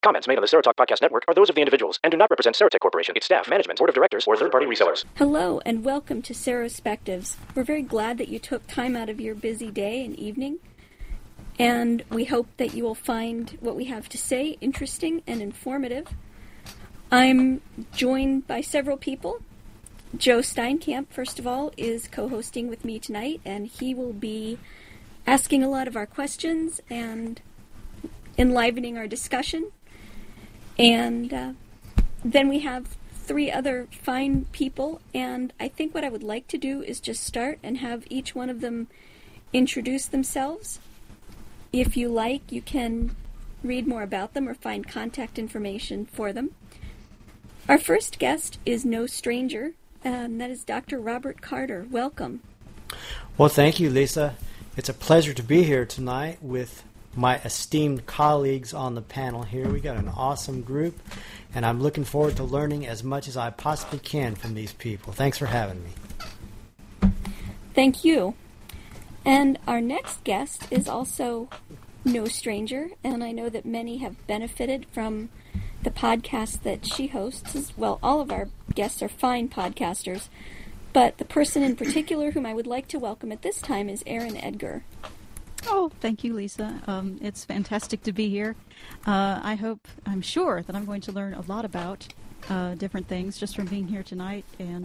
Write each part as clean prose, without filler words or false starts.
Comments made on the Serotalk Podcast Network are those of the individuals and do not represent Serotech Corporation, its staff, management, board of directors, or third-party resellers. Hello, and welcome to Serospectives. We're very glad that you took time out of your busy day and evening, and we hope that you will find what we have to say interesting and informative. I'm joined by several people. Joe Steinkamp, first of all, is co-hosting with me tonight, and he will be asking a lot of our questions and enlivening our discussion. And then we have three other fine people, and I think what I would like to do is just start and have each one of them introduce themselves. If you like, you can read more about them or find contact information for them. Our first guest is no stranger, and that is Dr. Robert Carter. Welcome. Well, thank you, Lisa. It's a pleasure to be here tonight with my esteemed colleagues on the panel here. We got an awesome group, and I'm looking forward to learning as much as I possibly can from these people. Thanks for having me. Thank you. And our next guest is also no stranger, and I know that many have benefited from the podcast that she hosts. Well, all of our guests are fine podcasters, but the person in particular whom I would like to welcome at this time is Erin Edgar. Oh, thank you, Lisa. It's fantastic to be here. I'm sure that I'm going to learn a lot about different things just from being here tonight and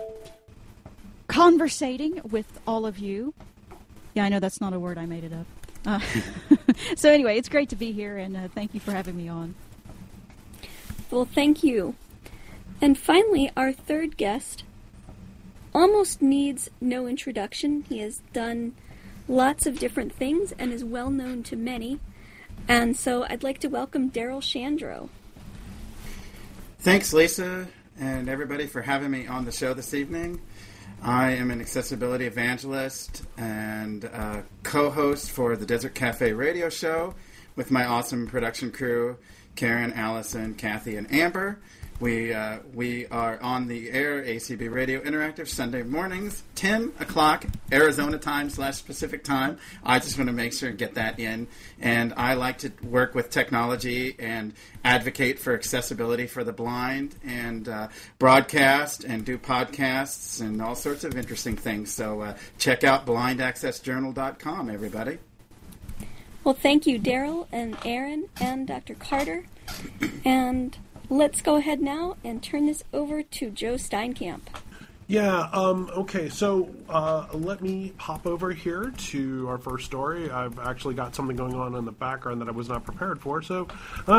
conversating with all of you. Yeah, I know that's not a word. I made it up. So anyway, it's great to be here, and thank you for having me on. Well, thank you. And finally, our third guest almost needs no introduction. He has done lots of different things and is well known to many. And so I'd like to welcome Daryl Shandro. Thanks, Lisa, and everybody for having me on the show this evening. I am an accessibility evangelist and co-host for the Desert Cafe radio show with my awesome production crew, Karen, Allison, Kathy, and Amber. We are on the air, ACB Radio Interactive, Sunday mornings, 10 o'clock, Arizona time / Pacific time. I just want to make sure and get that in. And I like to work with technology and advocate for accessibility for the blind and broadcast and do podcasts and all sorts of interesting things. So check out blindaccessjournal.com, everybody. Well, thank you, Daryl and Aaron and Dr. Carter. And let's go ahead now and turn this over to Joe Steinkamp. Yeah, okay, so let me hop over here to our first story. I've actually got something going on in the background that I was not prepared for. So,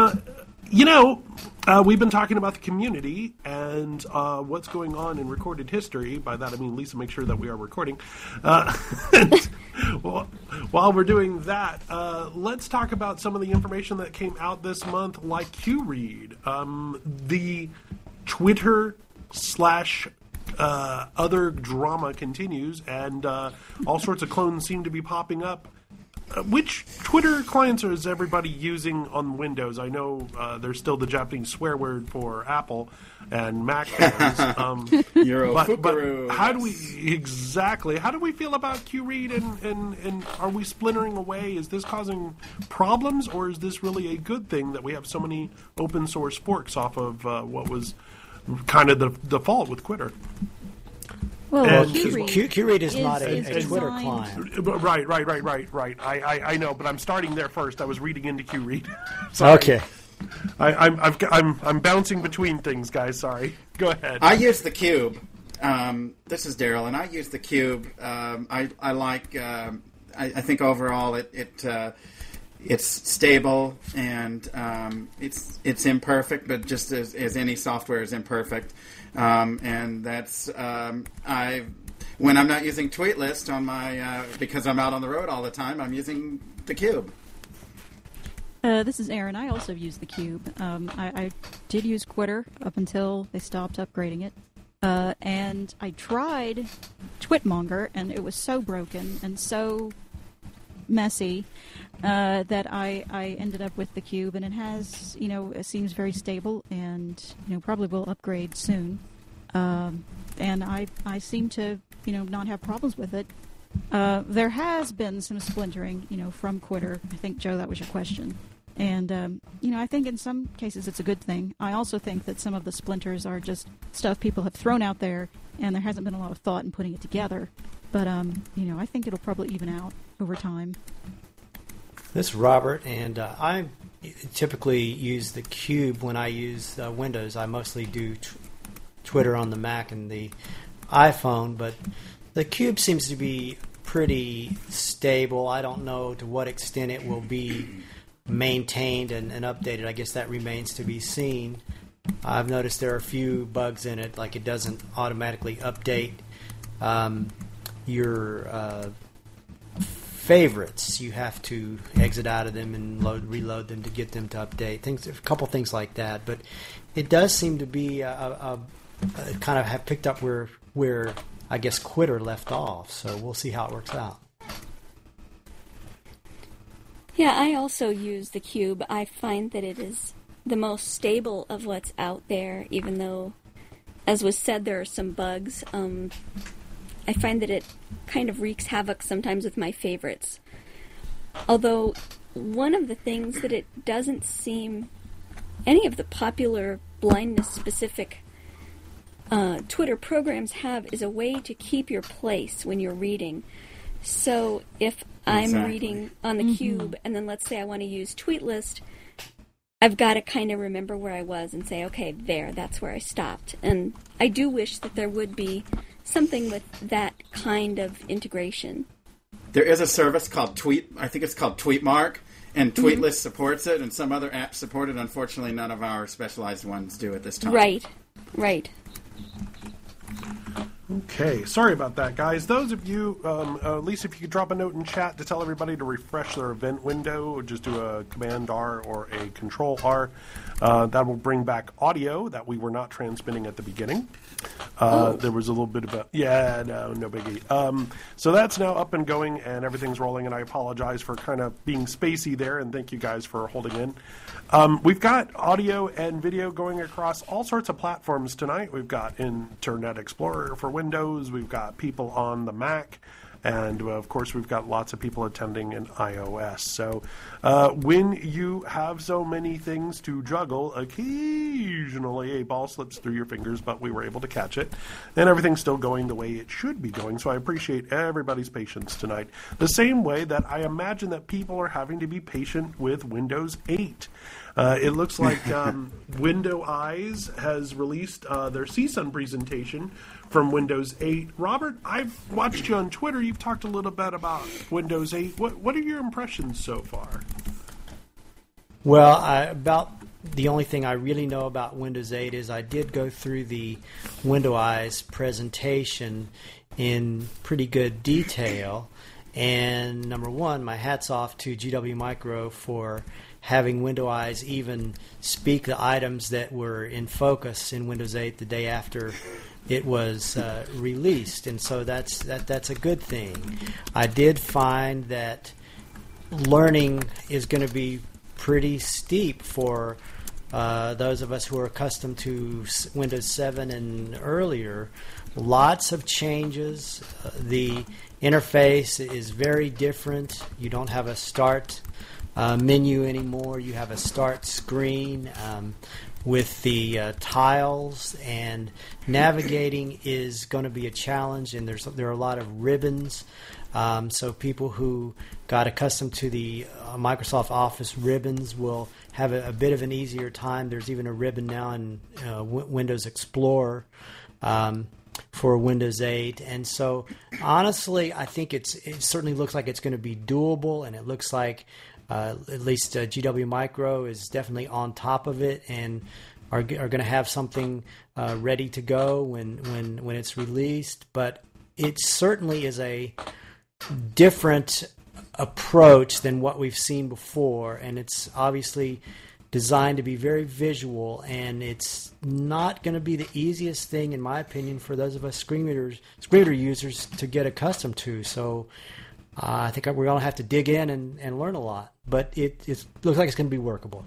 we've been talking about the community and what's going on in recorded history. By that I mean, Lisa, make sure that we are recording. And, well, while we're doing that, let's talk about some of the information that came out this month, like QRead. The Twitter / other drama continues, and all sorts of clones seem to be popping up. Which Twitter clients is everybody using on Windows? I know there's still the Japanese swear word for Apple and Mac phones. But how do we feel about QRead, and are we splintering away? Is this causing problems, or is this really a good thing that we have so many open source forks off of what was kind of the default with Twitter? Well, QRead is not a Twitter client. Right. I know, but I'm starting there first. I was reading into QRead. Sorry. Okay. I'm bouncing between things, guys. Sorry. Go ahead. I use the Cube. This is Daryl, and I use the Cube. I like. I think overall it's stable and it's imperfect, but just as any software is imperfect. And that's when I'm not using Tweetlist on my because I'm out on the road all the time, I'm using the Cube. This is Aaron. I also use the Cube. I did use Twitter up until they stopped upgrading it. And I tried Twitmonger, and it was so broken and so messy that I ended up with the Cube, and it has, it seems very stable, and probably will upgrade soon. And I seem to not have problems with it. There has been some splintering from Twitter. I think, Joe, that was your question. And, I think in some cases it's a good thing. I also think that some of the splinters are just stuff people have thrown out there, and there hasn't been a lot of thought in putting it together. But, I think it'll probably even out over time. This is Robert, and I typically use the Cube when I use Windows. I mostly do Twitter on the Mac and the iPhone, but the Cube seems to be pretty stable. I don't know to what extent it will be maintained and updated. I guess that remains to be seen. I've noticed there are a few bugs in it, like it doesn't automatically update your favorites. You have to exit out of them and reload them to get them to update. A couple things like that. But it does seem to be kind of have picked up where I guess Twitter left off. So we'll see how it works out. Yeah, I also use the Cube. I find that it is the most stable of what's out there, even though, as was said, there are some bugs. I find that it kind of wreaks havoc sometimes with my favorites. Although, one of the things that it doesn't seem any of the popular blindness-specific Twitter programs have is a way to keep your place when you're reading. So if I'm reading on the Cube, and then let's say I want to use Tweetlist, I've got to kind of remember where I was and say, okay, that's where I stopped. And I do wish that there would be something with that kind of integration. There is a service called I think it's called Tweetmark, and Tweetlist supports it, and some other apps support it. Unfortunately, none of our specialized ones do at this time. Right. Okay, sorry about that, guys. Those of you, Lisa, if you could drop a note in chat to tell everybody to refresh their event window, or just do a Command-R or a Control-R. That will bring back audio that we were not transmitting at the beginning. There was a little bit of no biggie. So that's now up and going, and everything's rolling, and I apologize for kind of being spacey there, and thank you guys for holding in. We've got audio and video going across all sorts of platforms tonight. We've got Internet Explorer for Windows. We've got people on the Mac. And, of course, we've got lots of people attending in iOS. So when you have so many things to juggle, occasionally a ball slips through your fingers, but we were able to catch it. And everything's still going the way it should be going. So I appreciate everybody's patience tonight. The same way that I imagine that people are having to be patient with Windows 8. It looks like Window Eyes has released their CSUN presentation from Windows 8. Robert, I've watched you on Twitter. You've talked a little bit about Windows 8. What are your impressions so far? Well, about the only thing I really know about Windows 8 is I did go through the Window Eyes presentation in pretty good detail. And number one, my hat's off to GW Micro for having Window Eyes even speak the items that were in focus in Windows 8 the day after it was released, and so that's a good thing. I did find that learning is going to be pretty steep for those of us who are accustomed to Windows 7 and earlier. Lots of changes. The interface is very different. You don't have a start menu anymore. You have a start screen with the tiles, and navigating is going to be a challenge, and there are a lot of ribbons. So people who got accustomed to the Microsoft Office ribbons will have a bit of an easier time. There's even a ribbon now in Windows Explorer for Windows 8. And so honestly, I think it certainly looks like it's going to be doable, and it looks like at least GW Micro is definitely on top of it and are going to have something ready to go when it's released. But it certainly is a different approach than what we've seen before, and it's obviously designed to be very visual, and it's not going to be the easiest thing, in my opinion, for those of us screen reader users to get accustomed to. So I think we're going to have to dig in and learn a lot, but it looks like it's going to be workable.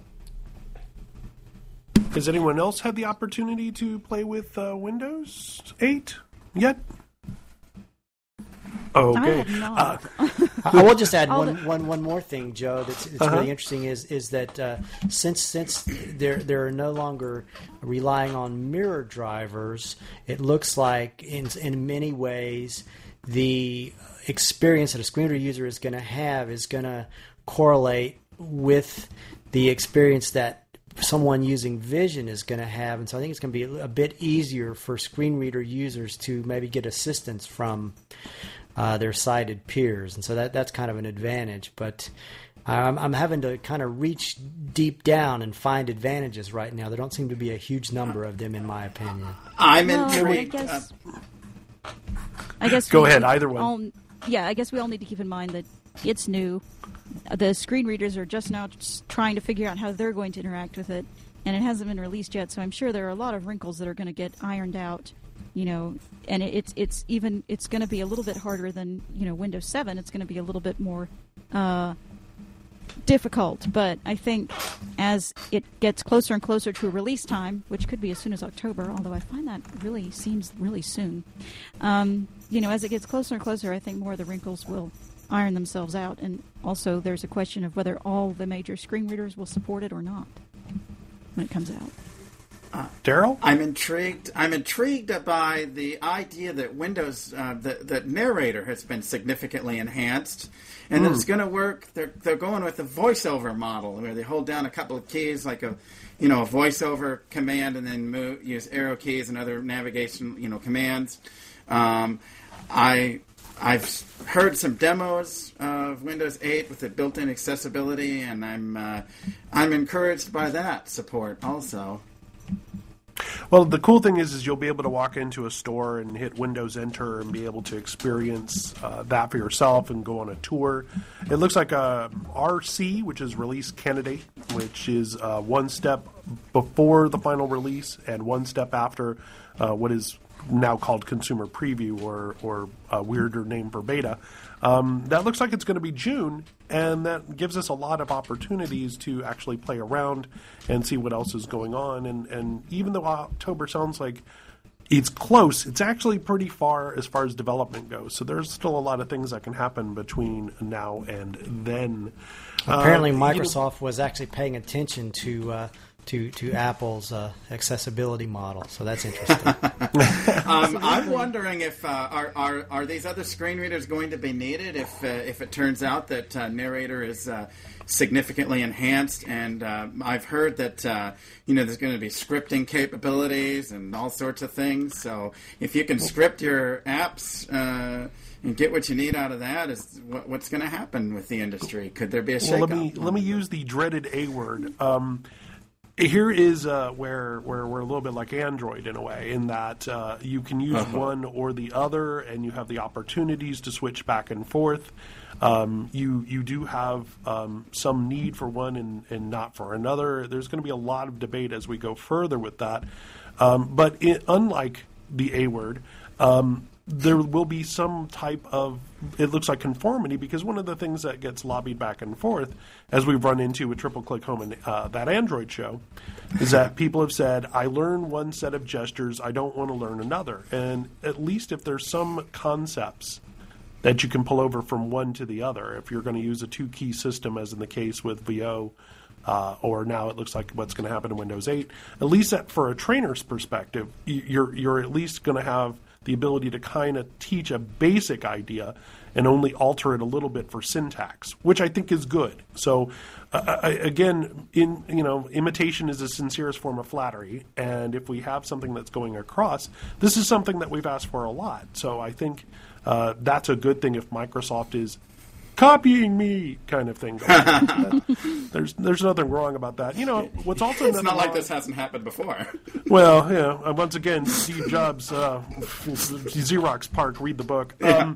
Has anyone else had the opportunity to play with Windows 8 yet? Okay. I have not. I will just add All one more thing, Joe. That's really interesting is that since they're no longer relying on mirror drivers, it looks like in many ways the experience that a screen reader user is going to have is going to correlate with the experience that someone using vision is going to have, and so I think it's going to be a bit easier for screen reader users to maybe get assistance from their sighted peers, and so that's kind of an advantage. But I'm having to kind of reach deep down and find advantages right now. There don't seem to be a huge number of them, in my opinion. I'm Well, intrigued. I guess. Go we ahead, need- either one. I guess we all need to keep in mind that it's new. The screen readers are just now trying to figure out how they're going to interact with it, and it hasn't been released yet. So I'm sure there are a lot of wrinkles that are going to get ironed out. And it's going to be a little bit harder than Windows 7. It's going to be a little bit more difficult. But I think as it gets closer and closer to a release time, which could be as soon as October, although I find that really seems really soon. As it gets closer and closer, I think more of the wrinkles will iron themselves out. And also there's a question of whether all the major screen readers will support it or not when it comes out. Daryl? I'm intrigued. I'm intrigued by the idea that Windows, that narrator has been significantly enhanced, and that it's going to work. They're going with the voiceover model, where they hold down a couple of keys, like a voiceover command, and then use arrow keys and other navigation, commands. I've heard some demos of Windows 8 with the built-in accessibility, and I'm encouraged by that support also. Well, the cool thing is you'll be able to walk into a store and hit Windows Enter and be able to experience that for yourself and go on a tour. It looks like a RC, which is Release Candidate, which is one step before the final release and one step after what is now called Consumer Preview, or a weirder name for beta. That looks like it's going to be June, and that gives us a lot of opportunities to actually play around and see what else is going on. And even though October sounds like it's close, it's actually pretty far as development goes. So there's still a lot of things that can happen between now and then. Apparently, Microsoft was actually paying attention to Apple's accessibility model, so that's interesting. I'm wondering if are these other screen readers going to be needed if it turns out that narrator is significantly enhanced, and I've heard that there's going to be scripting capabilities and all sorts of things. So if you can script your apps and get what you need out of that, is what's going to happen with the industry? Could there be a shakeup? Well, let me use the dreaded A word. Here is where we're a little bit like Android in a way, in that you can use one or the other, and you have the opportunities to switch back and forth. You do have some need for one and not for another. There's going to be a lot of debate as we go further with that. But unlike the A word, there will be some type of, it looks like, conformity, because one of the things that gets lobbied back and forth, as we've run into with Triple Click Home and that Android show, is that people have said, I learn one set of gestures, I don't want to learn another. And at least if there's some concepts that you can pull over from one to the other, if you're going to use a two-key system, as in the case with VO, or now it looks like what's going to happen in Windows 8, at least for a trainer's perspective, you're at least going to have the ability to kind of teach a basic idea and only alter it a little bit for syntax, which I think is good. So, again, imitation is the sincerest form of flattery, and if we have something that's going across, this is something that we've asked for a lot. So I think that's a good thing if Microsoft is copying me kind of thing going on. There's nothing wrong about that. What's also it's not like this hasn't happened before. Well, yeah. Once again, Steve Jobs, Xerox PARC, read the book. Yeah.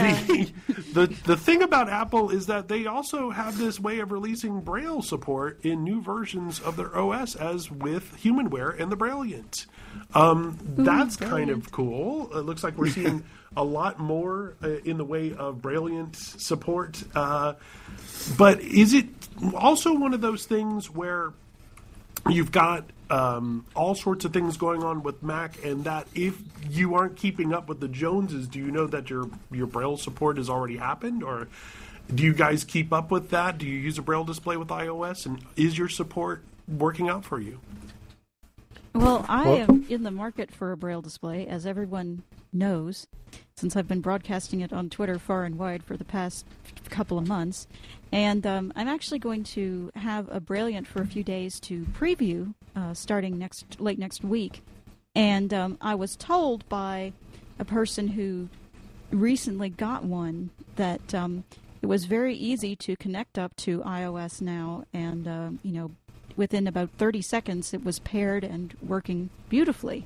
The thing about Apple is that they also have this way of releasing Braille support in new versions of their OS, as with HumanWare and the Brailliant. That's kind of cool. It looks like we're seeing a lot more in the way of Brailliant support. But is it also one of those things where you've got all sorts of things going on with Mac, and that if you aren't keeping up with the Joneses, do you know that your Braille support has already happened, or do you guys keep up with that? Do you use a Braille display with iOS, and is your support working out for you? Well, I am in the market for a Braille display, as everyone knows, since I've been broadcasting it on Twitter far and wide for the past couple of months. And I'm actually going to have a Brailliant for a few days to preview starting late next week. And I was told by a person who recently got one that it was very easy to connect up to iOS now, and within about 30 seconds it was paired and working beautifully.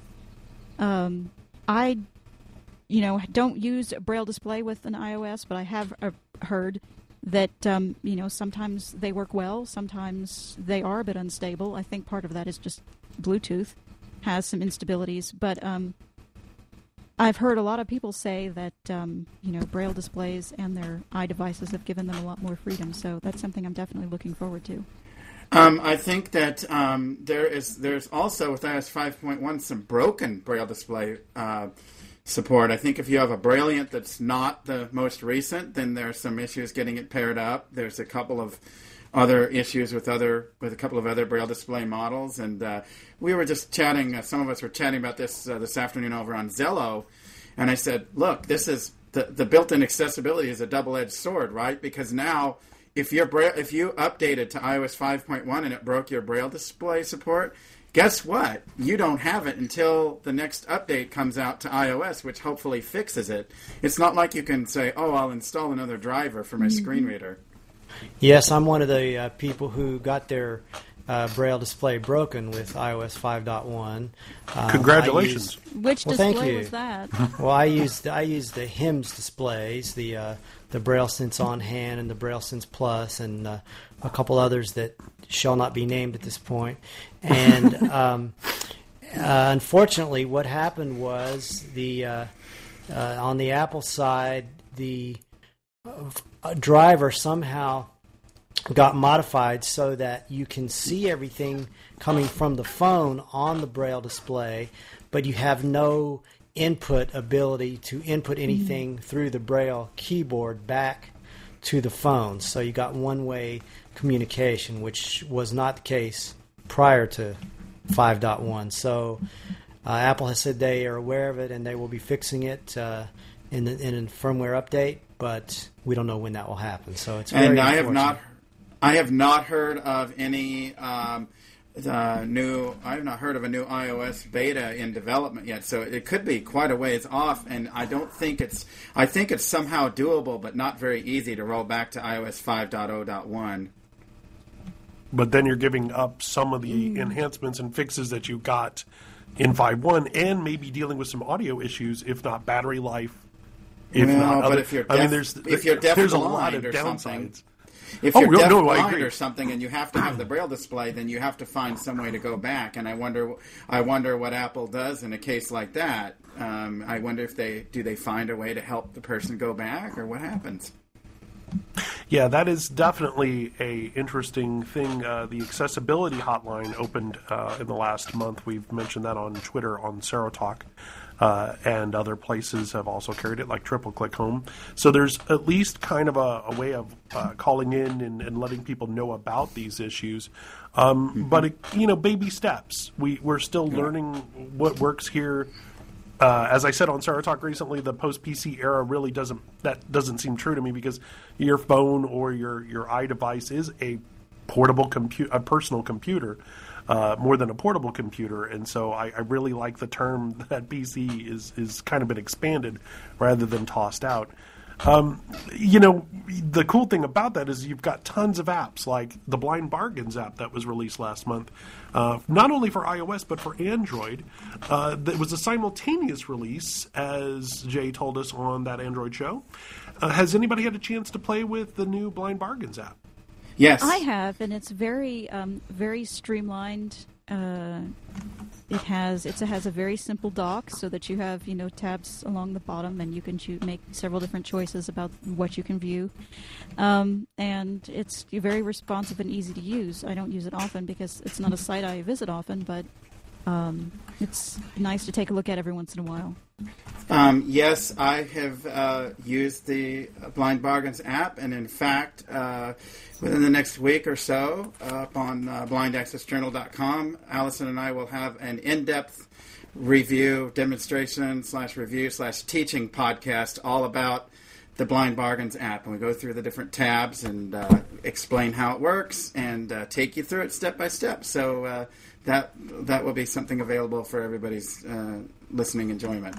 I don't use a Braille display with an iOS, but I have heard that sometimes they work well, sometimes they are a bit unstable. I think part of that is just Bluetooth has some instabilities, but I've heard a lot of people say that Braille displays and their iDevices have given them a lot more freedom, so that's something I'm definitely looking forward to. I think that there's also with iOS 5.1 some broken Braille display support. I think if you have a Brailliant that's not the most recent, then there's some issues getting it paired up. There's a couple of other issues with a couple of other Braille display models, and we were just chatting. Some of us were chatting about this afternoon over on Zello, and I said, "Look, this is the built-in accessibility is a double-edged sword, right? Because now, if you updated to iOS 5.1 and it broke your Braille display support, guess what? You don't have it until the next update comes out to iOS, which hopefully fixes it. It's not like you can say, oh, I'll install another driver for my screen reader." Yes, I'm one of the people who got their Braille display broken with iOS 5.1. Congratulations. Which display was that? Well, I used the HIMS displays, the Braille Sense On Hand and the Braille Sense Plus, and a couple others that shall not be named at this point. And unfortunately, what happened was on the Apple side, the driver somehow got modified so that you can see everything coming from the phone on the Braille display, but you have no input ability to input anything through the Braille keyboard back to the phone. So you got one-way communication, which was not the case prior to 5.1. So Apple has said they are aware of it and they will be fixing it in a firmware update, but we don't know when that will happen. So it's very unfortunate. I have not heard of any I have not heard of a new iOS beta in development yet, so it could be quite a ways off, and I think it's somehow doable, but not very easy to roll back to iOS 5.0.1. But then you're giving up some of the enhancements and fixes that you got in 5.1, and maybe dealing with some audio issues, if not battery life. If you're deaf there's a blind lot of or downsides. Something. If you're deaf-blind or something and you have to have the Braille display, then you have to find some way to go back. And I wonder what Apple does in a case like that. I wonder if they find a way to help the person go back, or what happens. Yeah, that is definitely a interesting thing. The accessibility hotline opened in the last month. We've mentioned that on Twitter on Serotalk. And other places have also carried it, like Triple Click Home. So there's at least kind of a way of calling in and letting people know about these issues. But, baby steps. We're still learning what works here. As I said on Serotalk recently, the post-PC era really doesn't seem true to me, because your phone or your iDevice is a portable a personal computer. More than a portable computer, and so I really like the term that PC is kind of been expanded rather than tossed out. The cool thing about that is you've got tons of apps, like the Blind Bargains app that was released last month, not only for iOS but for Android. That was a simultaneous release, as Jay told us on that Android show. Has anybody had a chance to play with the new Blind Bargains app? Yes, I have, and it's very, very streamlined. it has a very simple dock, so that you have tabs along the bottom, and you can make several different choices about what you can view. And it's very responsive and easy to use. I don't use it often because it's not a site I visit often, but it's nice to take a look at every once in a while. Yes, I have used the Blind Bargains app, and in fact, within the next week or so, up on blindaccessjournal.com, Allison and I will have an in-depth review, demonstration / review / teaching podcast all about the Blind Bargains app, and we go through the different tabs and explain how it works and take you through it step by step. So that will be something available for everybody's listening enjoyment.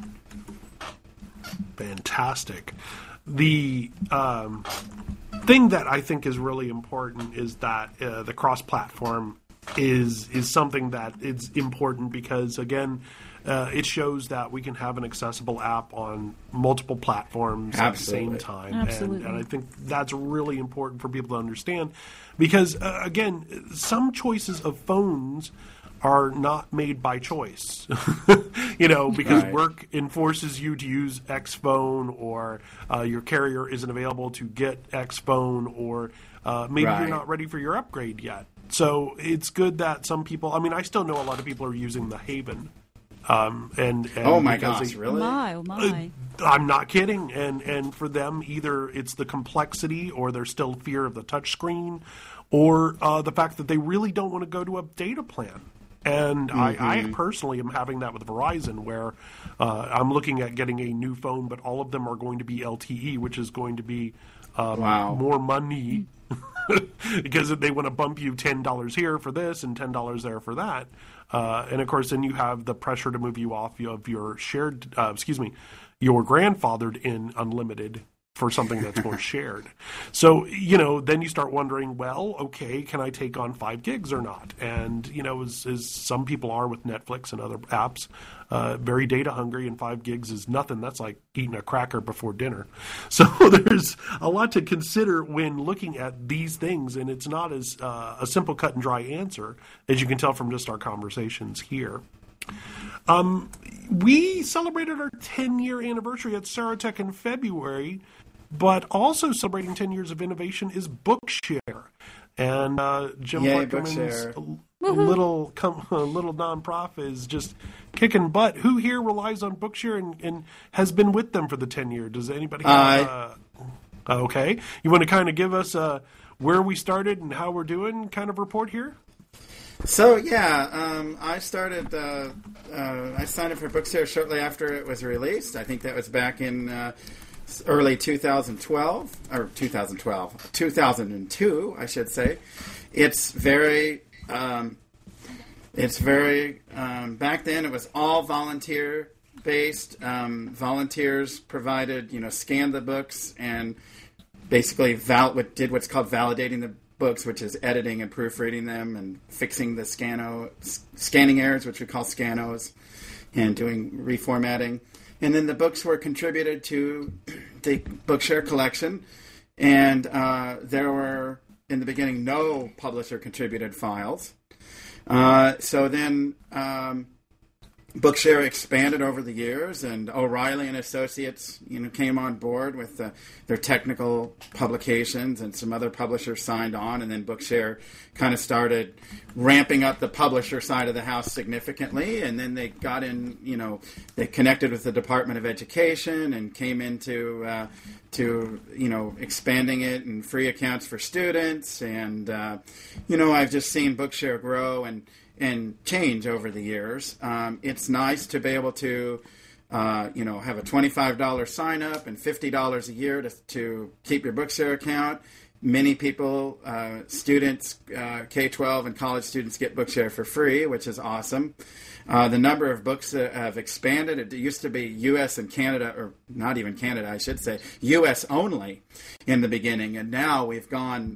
Fantastic. The thing that I think is really important is that the cross-platform is something that is important because, again, it shows that we can have an accessible app on multiple platforms at the same time. Absolutely. And I think that's really important for people to understand because, again, some choices of phones are not made by choice, because Right. work enforces you to use X phone, or your carrier isn't available to get X phone, or maybe Right. you're not ready for your upgrade yet. So it's good that some people, I still know a lot of people are using the Haven. And Oh my because gosh, really? Oh my. I'm not kidding. And for them, either it's the complexity or there's still fear of the touchscreen or the fact that they really don't want to go to a data plan. And I personally am having that with Verizon, where I'm looking at getting a new phone, but all of them are going to be LTE, which is going to be Wow. more money because they want to bump you $10 here for this and $10 there for that. And of course, then you have the pressure to move you off of your shared, your grandfathered in unlimited for something that's more shared. So, then you start wondering, well, okay, can I take on 5 gigs or not? And, as some people are with Netflix and other apps, very data hungry, and 5 gigs is nothing. That's like eating a cracker before dinner. So there's a lot to consider when looking at these things, and it's not as a simple cut and dry answer, as you can tell from just our conversations here. We celebrated our 10-year anniversary at Saratech in February, but also celebrating 10 years of innovation is Bookshare. And Jim Yay, Futterman's Bookshare. little nonprofit is just kicking butt. Who here relies on Bookshare and has been with them for the 10 years? Does anybody have okay. You want to kind of give us where we started and how we're doing kind of report here? So I started. I signed up for Bookshare shortly after it was released. I think that was back in early 2012 or 2002, I should say. It's very. Back then it was all volunteer based. Volunteers provided, scanned the books and basically did what's called validating the books, which is editing and proofreading them and fixing the scanning errors, which we call scanos, and doing reformatting. And then the books were contributed to the Bookshare collection, and there were, in the beginning, no publisher-contributed files. So then Bookshare expanded over the years, and O'Reilly and Associates, came on board with their technical publications, and some other publishers signed on, and then Bookshare kind of started ramping up the publisher side of the house significantly, and then they got in, they connected with the Department of Education and came into expanding it and free accounts for students, and I've just seen Bookshare grow and change over the years. It's nice to be able to, have a $25 sign up and $50 a year to keep your Bookshare account. Many people, students, K-12 and college students get Bookshare for free, which is awesome. The number of books that have expanded. It used to be U.S. and Canada, or not even Canada, I should say, U.S. only in the beginning. And now we've gone,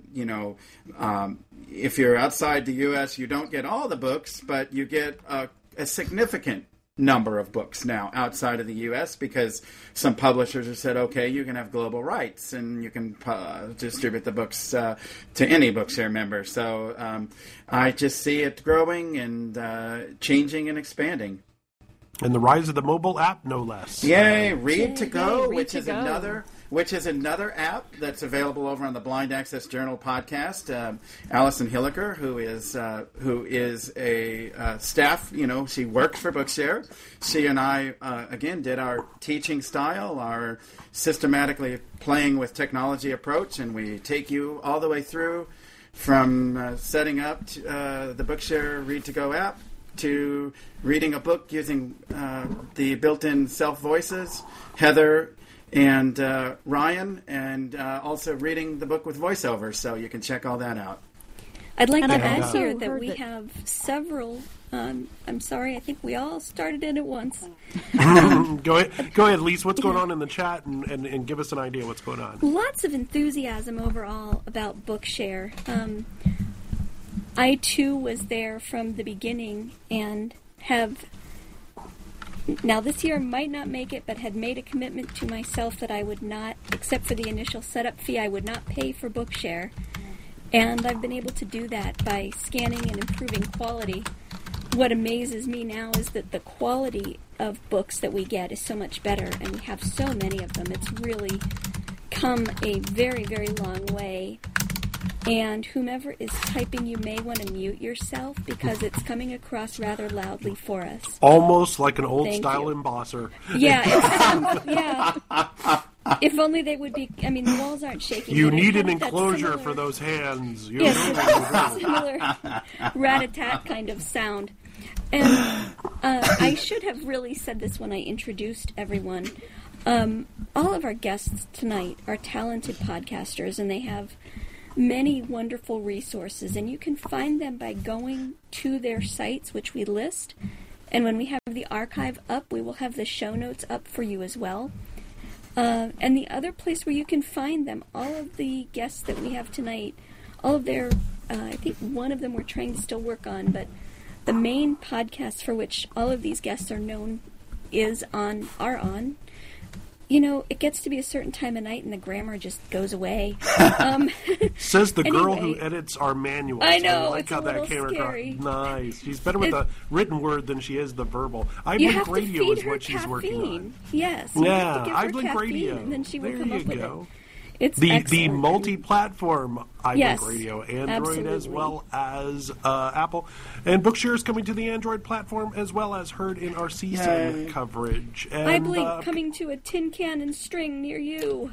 if you're outside the U.S., you don't get all the books, but you get a significant number of books now outside of the U.S. because some publishers have said, okay, you can have global rights and you can distribute the books to any Bookshare member. So I just see it growing and changing and expanding. And the rise of the mobile app, no less. Yay, Read2Go, Read which to is Go. another app that's available over on the Blind Access Journal podcast. Alison Hilliker, who is a staff, she worked for Bookshare. She and I, again, did our teaching style, our systematically playing with technology approach, and we take you all the way through from setting up the Bookshare Read2Go app to reading a book using the built-in self-voices, Heather and Ryan, and also reading the book with voiceovers, so you can check all that out. I'd like And to I've add also here that heard we that- have several. I'm sorry, I think we all started in at once. Go ahead, Lise. What's going on in the chat, and give us an idea what's going on. Lots of enthusiasm overall about Bookshare. I too was there from the beginning and have. Now, this year I might not make it, but had made a commitment to myself that I would not, except for the initial setup fee, I would not pay for Bookshare. And I've been able to do that by scanning and improving quality. What amazes me now is that the quality of books that we get is so much better, and we have so many of them. It's really come a very, very long way. And whomever is typing, you may want to mute yourself because it's coming across rather loudly for us. Almost like an old-style Thank you. embosser. Yeah, yeah. If only they would be. I mean, the walls aren't shaking. You but it need an had that enclosure similar- for those hands. You Yes, know? it's a similar rat-a-tat kind of sound. And I should have really said this when I introduced everyone. All of our guests tonight are talented podcasters, and they have many wonderful resources, and you can find them by going to their sites, which we list. And when we have the archive up, we will have the show notes up for you as well. And the other place where you can find them, all of the guests that we have tonight, all of their, I think one of them we're trying to still work on, but the main podcast for which all of these guests are known are on. You know, it gets to be a certain time of night and the grammar just goes away. Says the girl who Anyway. edits our manuals. I know, like it's how a that little came scary. across. Nice. She's better with the written word than she is the verbal. You iBlink have to Radio feed is her what she's working caffeine. on. Yes. You have to Yeah, give her iBlink caffeine, Radio. and then she will There come you up with go. it. It's The excellent. multi-platform iBlink Yes, Radio, Android as absolutely. well as Apple. And Bookshare is coming to the Android platform as well as heard in our CSUN Yay. coverage. I And, blink coming to a tin can and string near you.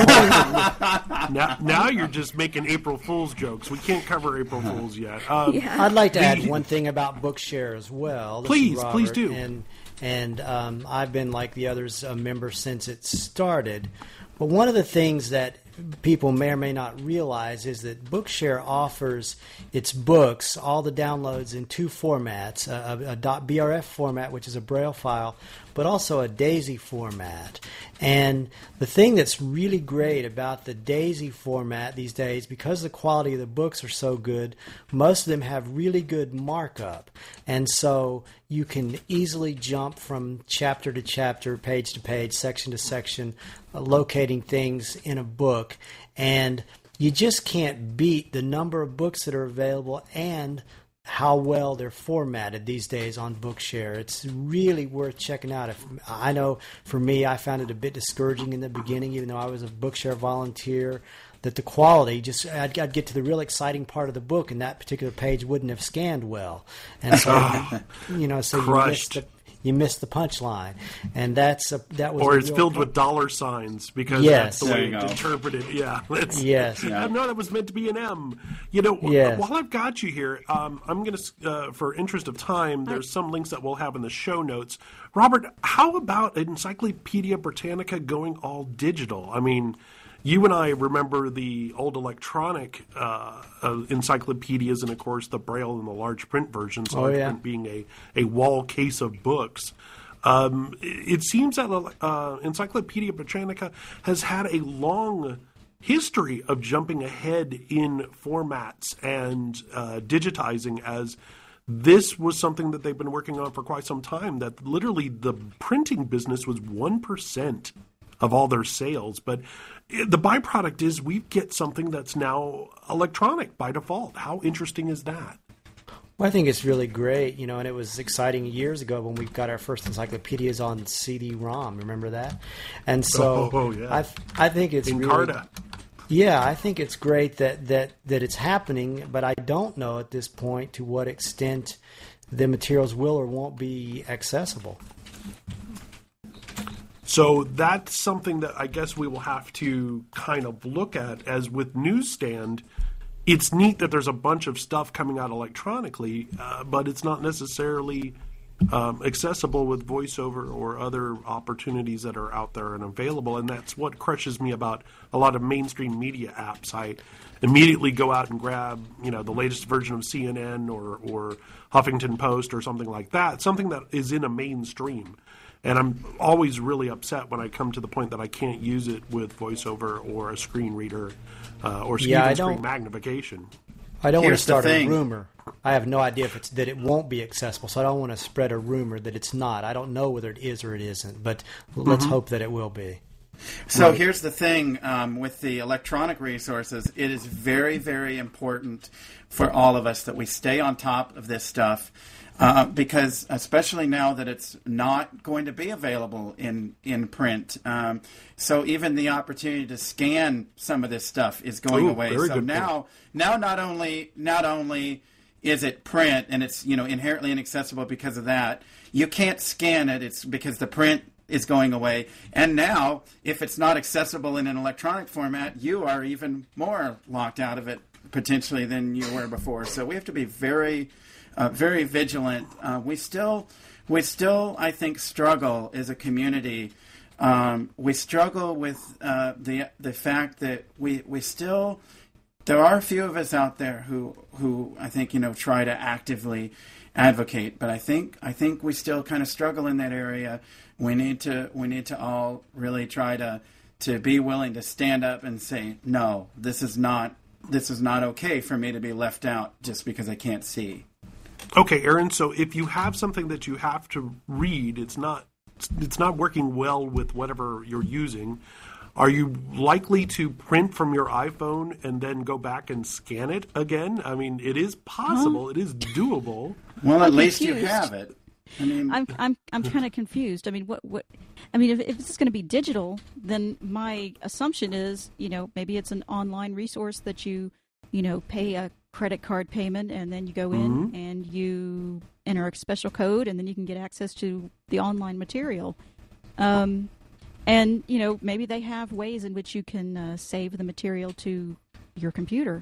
now you're just making April Fool's jokes. We can't cover April Fool's yet. Yeah. I'd like to add one thing about Bookshare as well. This is Please Robert, do. And I've been, like the others, a member since it started. But one of the things that people may or may not realize is that Bookshare offers its books, all the downloads, in two formats, a .brf format, which is a Braille file, but also a DAISY format. And the thing that's really great about the DAISY format these days, because the quality of the books are so good, most of them have really good markup. And so you can easily jump from chapter to chapter, page to page, section to section, locating things in a book. And you just can't beat the number of books that are available and how well they're formatted these days on Bookshare. It's really worth checking out. I know for me, I found it a bit discouraging in the beginning, even though I was a Bookshare volunteer, that the quality, I'd get to the real exciting part of the book, and that particular page wouldn't have scanned well. And so, so Crushed. you missed the punchline. And that was Or a it's real filled problem. with dollar signs because Yes. that's the There way you it's go. interpreted. Yeah. It's, Yes. No, that was meant to be an M. Yes. While I've got you here, I'm going to, for interest of time, there's some links that we'll have in the show notes. Robert, how about Encyclopedia Britannica going all digital? I mean, you and I remember the old electronic encyclopedias and, of course, the Braille and the large print versions, Oh, yeah. print being a wall case of books. It seems that Encyclopedia Britannica has had a long history of jumping ahead in formats and digitizing as this was something that they've been working on for quite some time, that literally the printing business was 1% of all their sales. But the byproduct is we get something that's now electronic by default. How interesting is that? Well, I think it's really great, and it was exciting years ago when we got our first encyclopedias on CD-ROM. Remember that? And so yeah. I think it's Encarta. really... Yeah, I think it's great that it's happening, but I don't know at this point to what extent the materials will or won't be accessible. So that's something that I guess we will have to kind of look at. As with Newsstand, it's neat that there's a bunch of stuff coming out electronically, but it's not necessarily accessible with VoiceOver or other opportunities that are out there and available. And that's what crushes me about a lot of mainstream media apps. I immediately go out and grab, the latest version of CNN or Huffington Post or something like that, something that is in a mainstream. And I'm always really upset when I come to the point that I can't use it with VoiceOver or a screen reader or screen magnification. I don't want to start a rumor. I have no idea if that it won't be accessible, so I don't want to spread a rumor that it's not. I don't know whether it is or it isn't, but let's hope that it will be. So here's the thing with the electronic resources. It is very, very important for all of us that we stay on top of this stuff because especially now that it's not going to be available in print. So even the opportunity to scan some of this stuff is going away. So now not only is it print and it's inherently inaccessible because of that, you can't scan it. It's because the print is going away. And now, if it's not accessible in an electronic format, you are even more locked out of it potentially than you were before. So we have to be very, very vigilant. We still, I think, struggle as a community. We struggle with the fact that we still. There are a few of us out there who I think try to actively advocate, but I think we still kind of struggle in that area. We need to all really try to be willing to stand up and say, no, this is not okay for me to be left out just because I can't see. Okay, Aaron. So if you have something that you have to read, it's not working well with whatever you're using. Are you likely to print from your iPhone and then go back and scan it again? I mean, it is possible. It is doable. Well, at least you have it. I mean, I'm kind of confused. I mean, what? I mean, if it's going to be digital, then my assumption is, maybe it's an online resource that you pay a credit card payment and then you go in and you enter a special code and then you can get access to the online material. And, maybe they have ways in which you can save the material to your computer.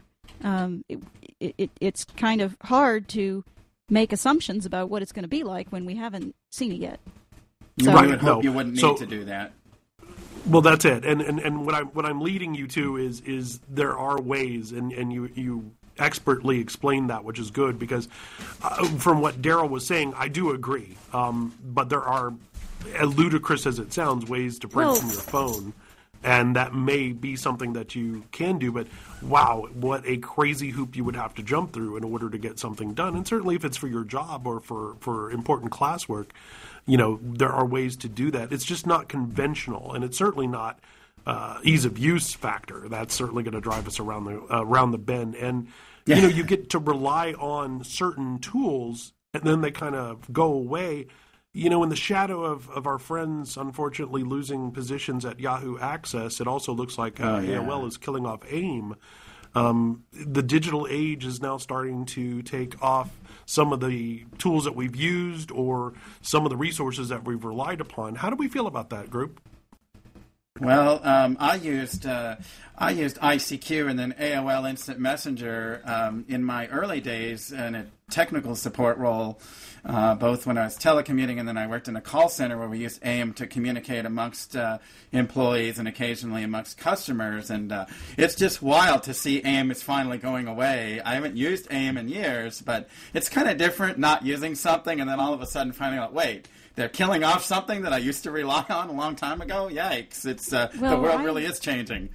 It's kind of hard to make assumptions about what it's going to be like when we haven't seen it yet. So, I would hope you wouldn't need to do that. Well, that's it. And what I'm leading you to is there are ways, and you expertly explained that, which is good, because from what Daryl was saying, I do agree. But there are, as ludicrous as it sounds, ways to print from your phone, and that may be something that you can do. But wow, what a crazy hoop you would have to jump through in order to get something done. And certainly if it's for your job or for important classwork, there are ways to do that. It's just not conventional, and it's certainly not ease of use factor. That's certainly going to drive us around the bend. And you get to rely on certain tools, and then they kind of go away. In the shadow of our friends, unfortunately, losing positions at Yahoo Access, it also looks like AOL is killing off AIM. The digital age is now starting to take off some of the tools that we've used or some of the resources that we've relied upon. How do we feel about that, group? Well, I used ICQ and then AOL Instant Messenger in my early days in a technical support role, both when I was telecommuting and then I worked in a call center where we used AIM to communicate amongst employees and occasionally amongst customers. And it's just wild to see AIM is finally going away. I haven't used AIM in years, but it's kind of different not using something and then all of a sudden finding out, wait, they're killing off something that I used to rely on a long time ago? Yikes. It's the world really is changing.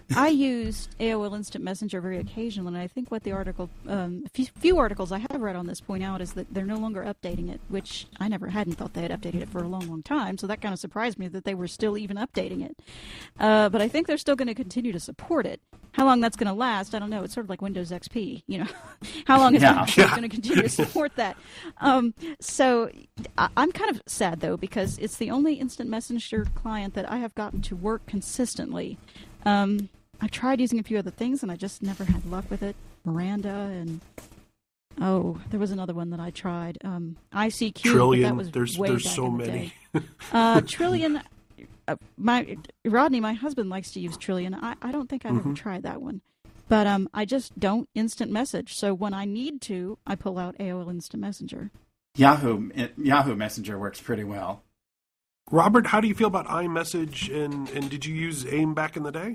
I used AOL Instant Messenger very occasionally, and I think what the article, few articles I have read on this point out is that they're no longer updating it, which I hadn't thought they had updated it for a long, long time, so that kind of surprised me that they were still even updating it. But I think they're still going to continue to support it. How long that's going to last, I don't know. It's sort of like Windows XP, How long is Microsoft going to continue to support that? So I'm kind of sad, though, because it's the only Instant Messenger client that I have gotten to work consistently. I tried using a few other things, and I just never had luck with it. Miranda, and there was another one that I tried. ICQ, Trillion. But that was There's way back so in the many. day. Trillion. Rodney, my husband, likes to use Trillion. I don't think I've ever tried that one, but I just don't instant message. So when I need to, I pull out AOL Instant Messenger. Yahoo Messenger works pretty well. Robert, how do you feel about iMessage, and did you use AIM back in the day?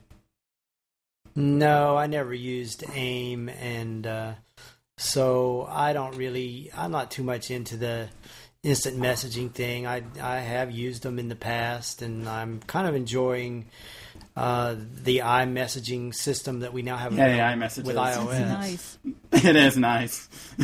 No, I never used AIM, and so I'm not too much into the instant messaging thing. I have used them in the past, and I'm kind of enjoying the iMessaging system that we now have the iMessages with iOS. It's nice. It is nice.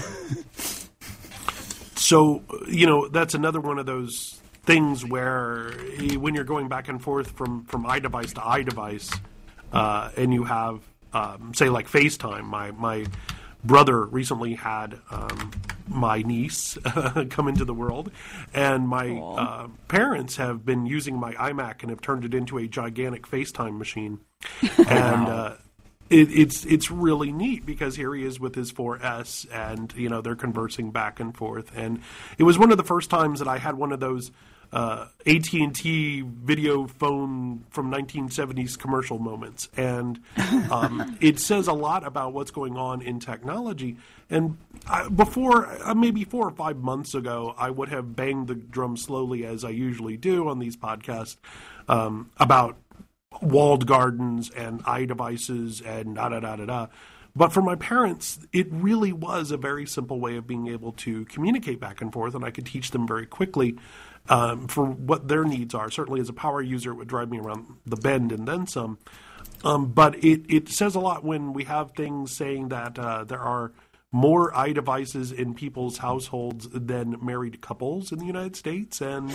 So, that's another one of those things where when you're going back and forth from iDevice to iDevice, and you have, say, like FaceTime. My brother recently had my niece come into the world, and my parents have been using my iMac and have turned it into a gigantic FaceTime machine. And it's really neat because here he is with his 4S, and they're conversing back and forth. And it was one of the first times that I had one of those AT&T video phone from 1970s commercial moments, and it says a lot about what's going on in technology. And before, maybe 4 or 5 months ago, I would have banged the drum slowly, as I usually do on these podcasts, about walled gardens and iDevices and da-da-da-da-da. But for my parents, it really was a very simple way of being able to communicate back and forth, and I could teach them very quickly for what their needs are. Certainly as a power user, it would drive me around the bend and then some. But it says a lot when we have things saying that there are more iDevices in people's households than married couples in the United States. And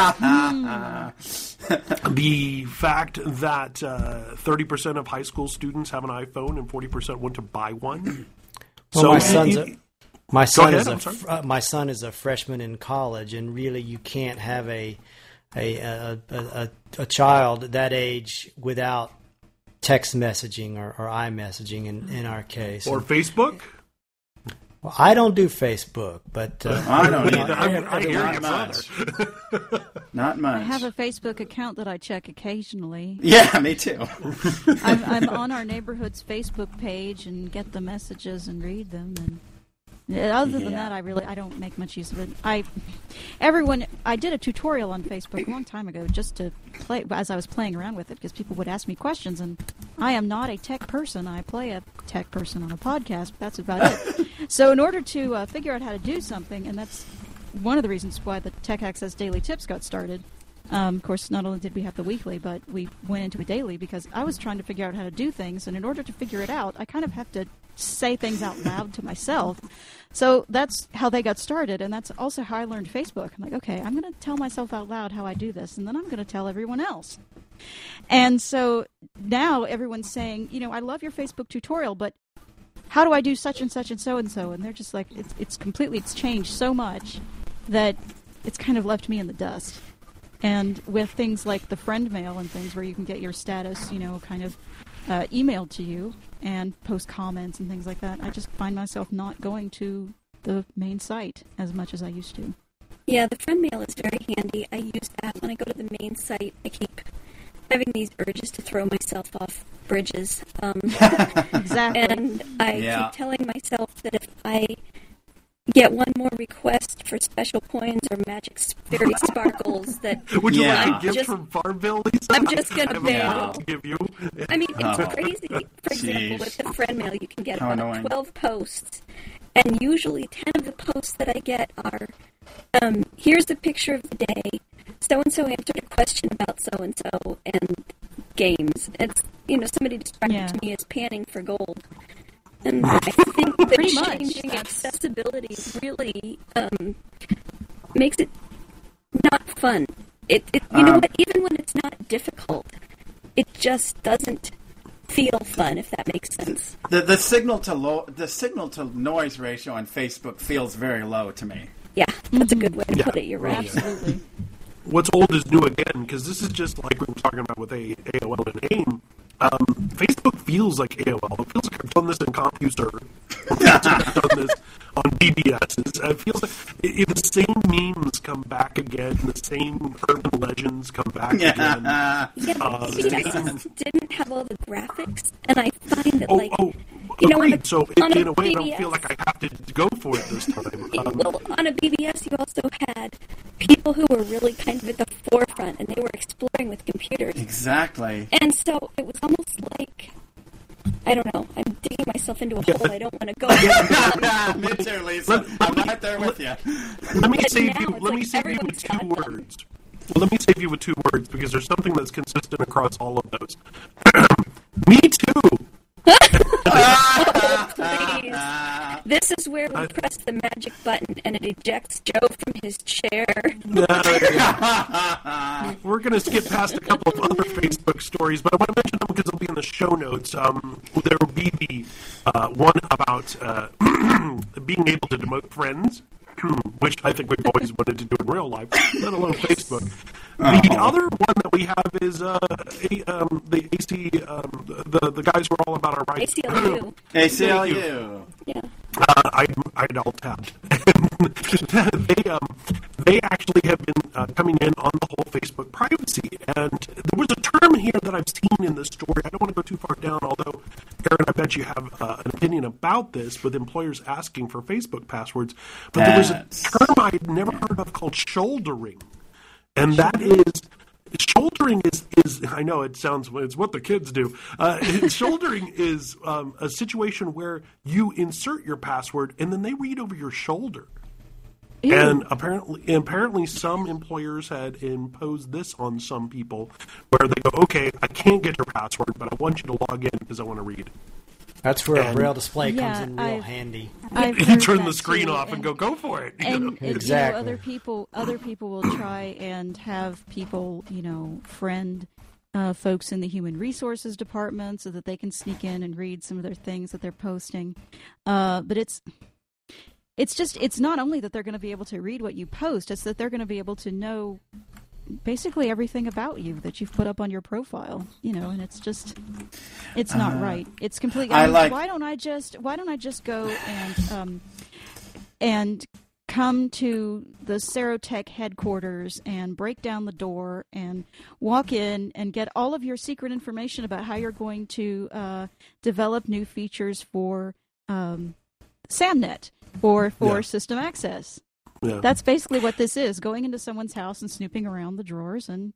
the fact that 30% of high school students have an iPhone and 40% want to buy one. Well, So my son is a freshman in college, and really you can't have a child that age without text messaging or iMessaging in our case. Or Facebook? Well, I don't do Facebook, but I don't either. I hear Not you, much. Father. Not much. I have a Facebook account that I check occasionally. Yeah, me too. I'm on our neighborhood's Facebook page and get the messages and read them. And other than that, I don't make much use of it. I did a tutorial on Facebook a long time ago just to play as I was playing around with it, because people would ask me questions, and I am not a tech person. I play a tech person on a podcast, but that's about it. So in order to figure out how to do something, and that's one of the reasons why the Tech Access Daily Tips got started. Of course, not only did we have the weekly, but we went into a daily because I was trying to figure out how to do things, and in order to figure it out, I kind of have to say things out loud to myself. So that's how they got started, and that's also how I learned Facebook. I'm like, okay, I'm going to tell myself out loud how I do this, and then I'm going to tell everyone else. And so now everyone's saying, I love your Facebook tutorial, but how do I do such and such and so and so? And they're just like, it's changed so much that it's kind of left me in the dust. And with things like the friend mail and things where you can get your status, kind of emailed to you and post comments and things like that, I just find myself not going to the main site as much as I used to. Yeah, the friend mail is very handy. I use that when I go to the main site. I keep having these urges to throw myself off bridges. Exactly. And I keep telling myself that if I get one more request for special coins or magic fairy sparkles, that Would you like a gift just, from Farmville, Lisa? I'm just going to I bail. have a gift to give you. I mean, it's crazy. For example, with the friend mail, you can get about 12 posts, and usually 10 of the posts that I get are, here's a picture of the day, so-and-so answered a question about so-and-so, and games. somebody described Yeah. it to me as panning for gold. And I think that Pretty much. changing accessibility really makes it not fun. You know what? Even when it's not difficult, it just doesn't feel fun, if that makes sense. The signal to noise ratio on Facebook feels very low to me. Yeah, that's a good way to Yeah. put it. You're right. Absolutely. What's old is new again, because this is just like we were talking about with AOL and AIM. Facebook feels like AOL. It feels like I've done this in CompuServe. It feels like I've done this on BBSs. It feels like the same memes come back again. The same urban legends come back again. Yeah, BBS didn't have all the graphics, and I find that, Agreed. So on in a way, I don't BBS feel like I have to go for it this time. well, on a BBS, you also had people who were really kind of at the forefront, and they were exploring with computers. Exactly. And so it was almost like, I don't know, I'm digging myself into a hole I don't want to go. Me too, Lisa. I'm right there with you. Let me But save now you. it's Let me like save you with everybody's two got them. words. Well, let me save you with two words because there's something that's consistent across all of those. Me too. Please. This is where we press the magic button and it ejects Joe from his chair. We're going to skip past a couple of other Facebook stories, but I want to mention them because they'll be in the show notes. There will be the one about being able to demote friends, which I think we've always wanted to do in real life, let alone Facebook. The other one that we have is the AC, the guys who are all about our rights. ACLU. ACLU. Yeah. I'd all tapped. They actually have been coming in on the whole Facebook privacy. And there was a term here that I've seen in this story. I don't want to go too far down, although, Aaron, I bet you have an opinion about this with employers asking for Facebook passwords. But there was a term I'd never heard of called shouldering. And that is... Shouldering is I know it's what the kids do. Shouldering is a situation where you insert your password and then they read over your shoulder. Ew. And apparently some employers had imposed this on some people where they go, okay, I can't get your password, but I want you to log in because I want to read. That's where a And- braille display Yeah, comes in real I've- handy. I've You heard turn that the screen too, off and go for it. you know? And Exactly. other people will try and have people, friend folks in the human resources department so that they can sneak in and read some of their things that they're posting. But it's not only that they're going to be able to read what you post; it's that they're going to be able to know basically everything about you that you've put up on your profile. And it's not right. It's completely. Why don't I just go and come to the Serotech headquarters and break down the door and walk in and get all of your secret information about how you're going to develop new features for SAMnet or for system access. Yeah. That's basically what this is: going into someone's house and snooping around the drawers, and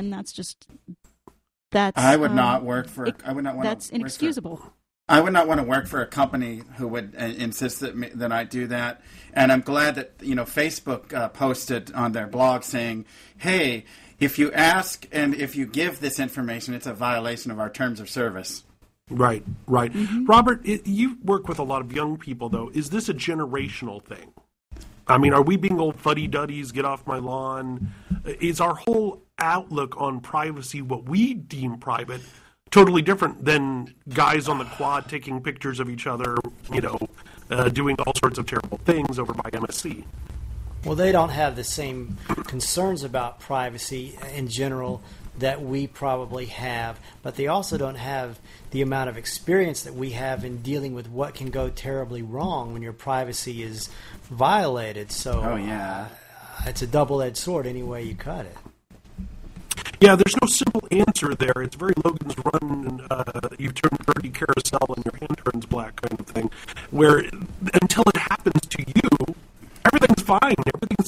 that's. I would not work for. I would not want. That's inexcusable. I would not want to work for a company who would insist that I do that. And I'm glad that Facebook posted on their blog saying, "Hey, if you ask and if you give this information, it's a violation of our terms of service." Right. Mm-hmm. Robert, you work with a lot of young people, though. Is this a generational thing? I mean, are we being old fuddy-duddies, get off my lawn? Is our whole outlook on privacy, what we deem private, totally different than guys on the quad taking pictures of each other, doing all sorts of terrible things over by MSC? Well, they don't have the same concerns about privacy in general that we probably have, but they also don't have the amount of experience that we have in dealing with what can go terribly wrong when your privacy is violated. So it's a double-edged sword any way you cut it. Yeah, there's no simple answer there. It's very Logan's Run, you turn 30 carousel and your hand turns black kind of thing, where until it happens to you, everything's fine. Everything's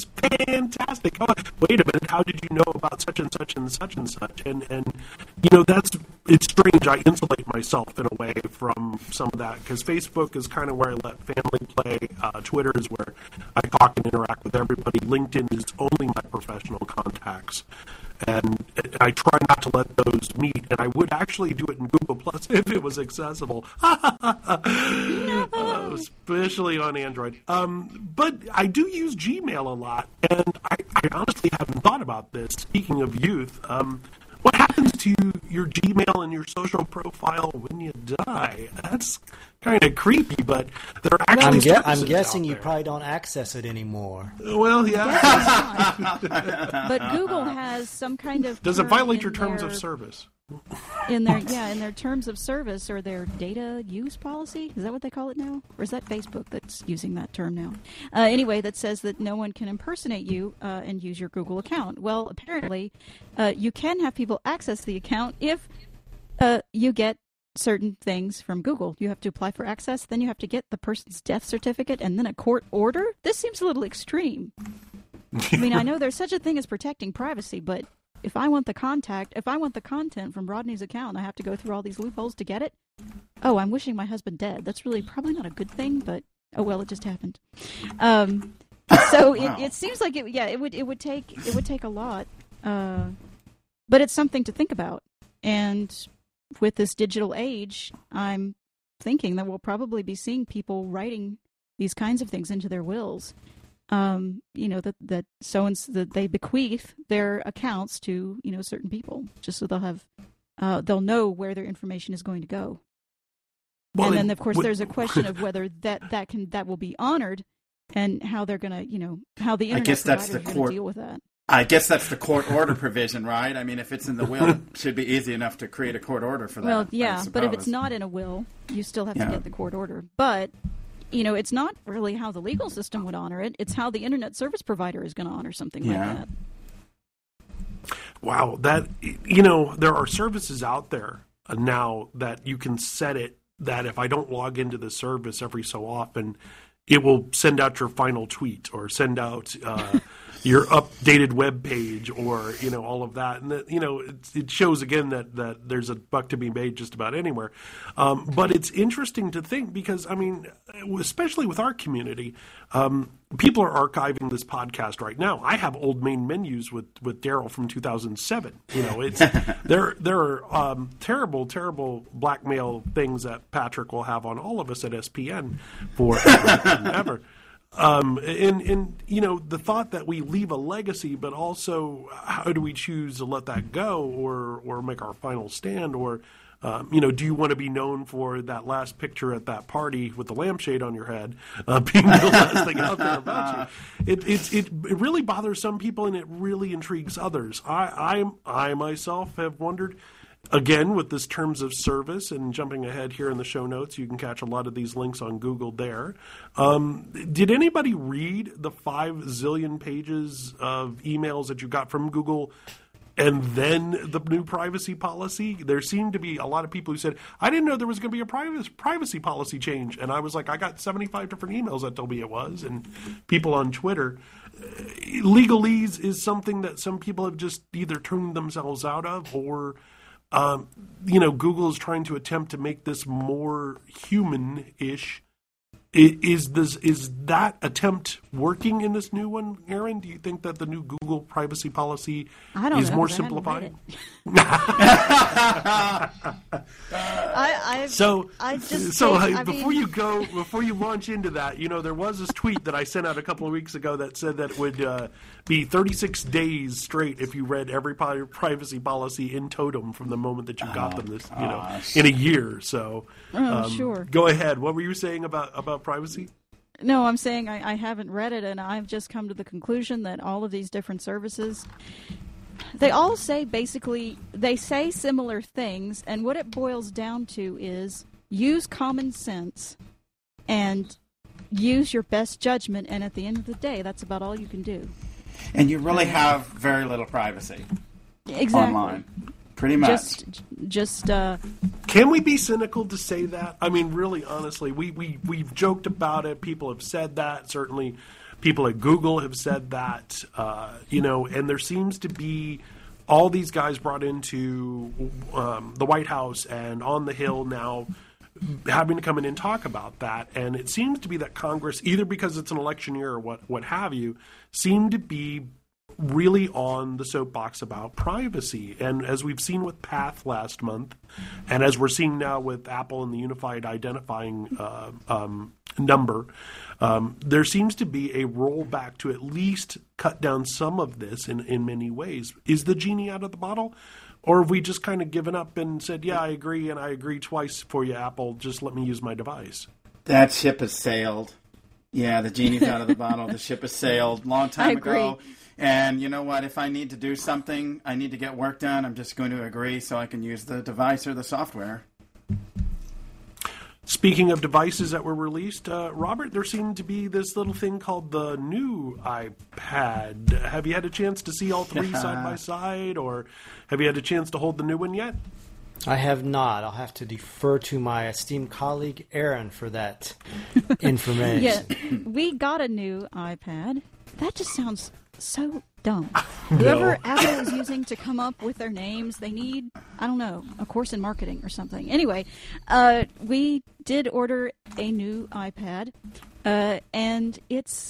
fantastic. Oh, wait a minute. How did you know about such and such and such and such? And that's it's strange. I insulate myself in a way from some of that because Facebook is kind of where I let family play. Twitter is where I talk and interact with everybody. LinkedIn is only my professional contacts. And I try not to let those meet. And I would actually do it in Google Plus if it was accessible, especially on Android. But I do use Gmail a lot, and I honestly haven't thought about this. Speaking of youth, what happens to your Gmail and your social profile when you die? That's kind of creepy, but there are actually I'm guessing you probably don't access it anymore. Well, yeah. But Google has some kind of Does it term violate in your terms their- of service? in their terms of service or their data use policy? Is that what they call it now? Or is that Facebook that's using that term now? Anyway, that says that no one can impersonate you and use your Google account. Well, apparently, you can have people access the account if you get certain things from Google. You have to apply for access, then you have to get the person's death certificate, and then a court order? This seems a little extreme. I mean, I know there's such a thing as protecting privacy, but if I want the content from Rodney's account, I have to go through all these loopholes to get it. Oh, I'm wishing my husband dead. That's really probably not a good thing, but oh well, it just happened. So Wow. it seems like it would take a lot, but it's something to think about. And with this digital age, I'm thinking that we'll probably be seeing people writing these kinds of things into their wills. That they bequeath their accounts to certain people, just so they'll know where their information is going to go. Well, and then of course there's a question of whether that will be honored, and how they're going to how the internet guess that's providers the are going court- to deal with that. I guess that's the court order provision, right? I mean, if it's in the will, it should be easy enough to create a court order for that. Well, I yeah, but if it's suppose. not in a will, you still have to Yeah. get the court order. But it's not really how the legal system would honor it. It's how the internet service provider is going to honor something Yeah. like that. Wow, there are services out there now that you can set it that if I don't log into the service every so often, it will send out your final tweet or send out your updated web page or all of that, and it shows again that there's a buck to be made just about anywhere. But it's interesting to think because especially with our community, people are archiving this podcast right now. I have old main menus with Daryl from 2007. It's there are terrible blackmail things that Patrick will have on all of us at SPN for ever. The thought that we leave a legacy, but also how do we choose to let that go or make our final stand? Or, do you want to be known for that last picture at that party with the lampshade on your head being the last thing out there about you? It really bothers some people and it really intrigues others. I myself have wondered. Again, with this terms of service, and jumping ahead here in the show notes, you can catch a lot of these links on Google there. Did anybody read the 5 zillion pages of emails that you got from Google and then the new privacy policy? There seemed to be a lot of people who said, I didn't know there was going to be a privacy policy change. And I was like, I got 75 different emails that told me it was, and people on Twitter. Legalese is something that some people have just either turned themselves out of or Google is trying to attempt to make this more human-ish. Is that attempt working in this new one, Aaron? Do you think that the new Google privacy policy is more simplified? Before you launch into that, there was this tweet that I sent out a couple of weeks ago that said that it would be 36 days straight if you read every privacy policy in totem from the moment that you got them in a year. So, Sure. Go ahead. What were you saying about privacy? No, I'm saying I haven't read it, and I've just come to the conclusion that all of these different services, they all say they say similar things, and what it boils down to is use common sense and use your best judgment, and at the end of the day, that's about all you can do. And you really have very little privacy Exactly. online. Pretty much. Can we be cynical to say that? I mean, really, honestly, we've joked about it. People have said that. Certainly, people at Google have said that. And there seems to be all these guys brought into the White House and on the Hill now having to come in and talk about that. And it seems to be that Congress, either because it's an election year or what have you, seem to be really on the soapbox about privacy. And as we've seen with Path last month, and as we're seeing now with Apple and the unified identifying number, there seems to be a rollback to at least cut down some of this in many ways. Is the genie out of the bottle? Or have we just kind of given up and said, yeah, I agree, and I agree twice for you, Apple, just let me use my device? That ship has sailed. Yeah, the genie's out of the bottle. The ship has sailed long time ago. And you know what? If I need to do something, I need to get work done, I'm just going to agree so I can use the device or the software. Speaking of devices that were released, Robert, there seemed to be this little thing called the new iPad. Have you had a chance to see all three side by side, or have you had a chance to hold the new one yet? I have not. I'll have to defer to my esteemed colleague, Aaron, for that information. Yeah, we got a new iPad. That just sounds so dumb. Whoever Apple is using to come up with their names, they need, I don't know, a course in marketing or something. Anyway, we did order a new iPad, and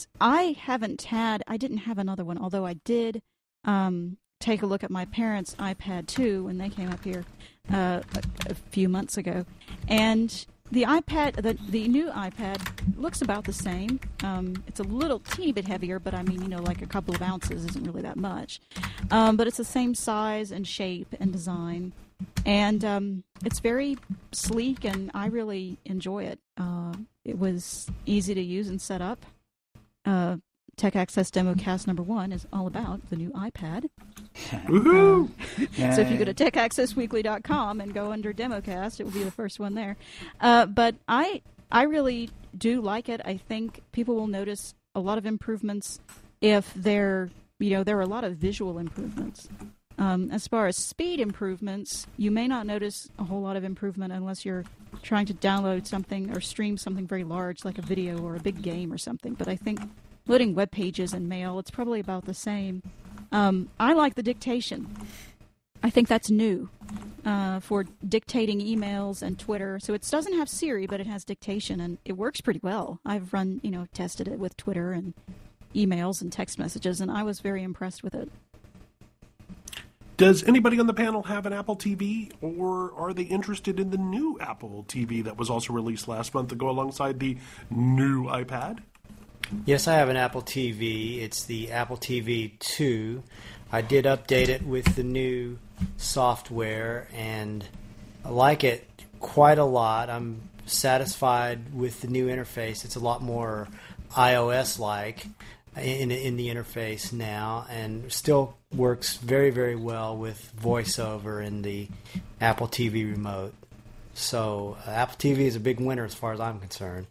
I didn't have another one, although I did take a look at my parents' iPad 2 when they came up here a few months ago. And the iPad, the new iPad, looks about the same. It's a little teeny bit heavier, but I mean, like a couple of ounces isn't really that much. But it's the same size and shape and design. And it's very sleek, and I really enjoy it. It was easy to use and set up. Tech Access Democast number 1 is all about the new iPad. Woohoo! So if you go to techaccessweekly.com and go under Democast, it will be the first one there. But I really do like it. I think people will notice a lot of improvements if there are a lot of visual improvements. As far as speed improvements, you may not notice a whole lot of improvement unless you're trying to download something or stream something very large like a video or a big game or something. But I think loading web pages and mail, it's probably about the same. I like the dictation. I think that's new for dictating emails and Twitter. So it doesn't have Siri, but it has dictation, and it works pretty well. I've tested it with Twitter and emails and text messages, and I was very impressed with it. Does anybody on the panel have an Apple TV, or are they interested in the new Apple TV that was also released last month to go alongside the new iPad? Yes, I have an Apple TV. It's the Apple TV 2. I did update it with the new software, and I like it quite a lot. I'm satisfied with the new interface. It's a lot more iOS-like in the interface now, and still works very, very well with VoiceOver in the Apple TV remote. So Apple TV is a big winner as far as I'm concerned.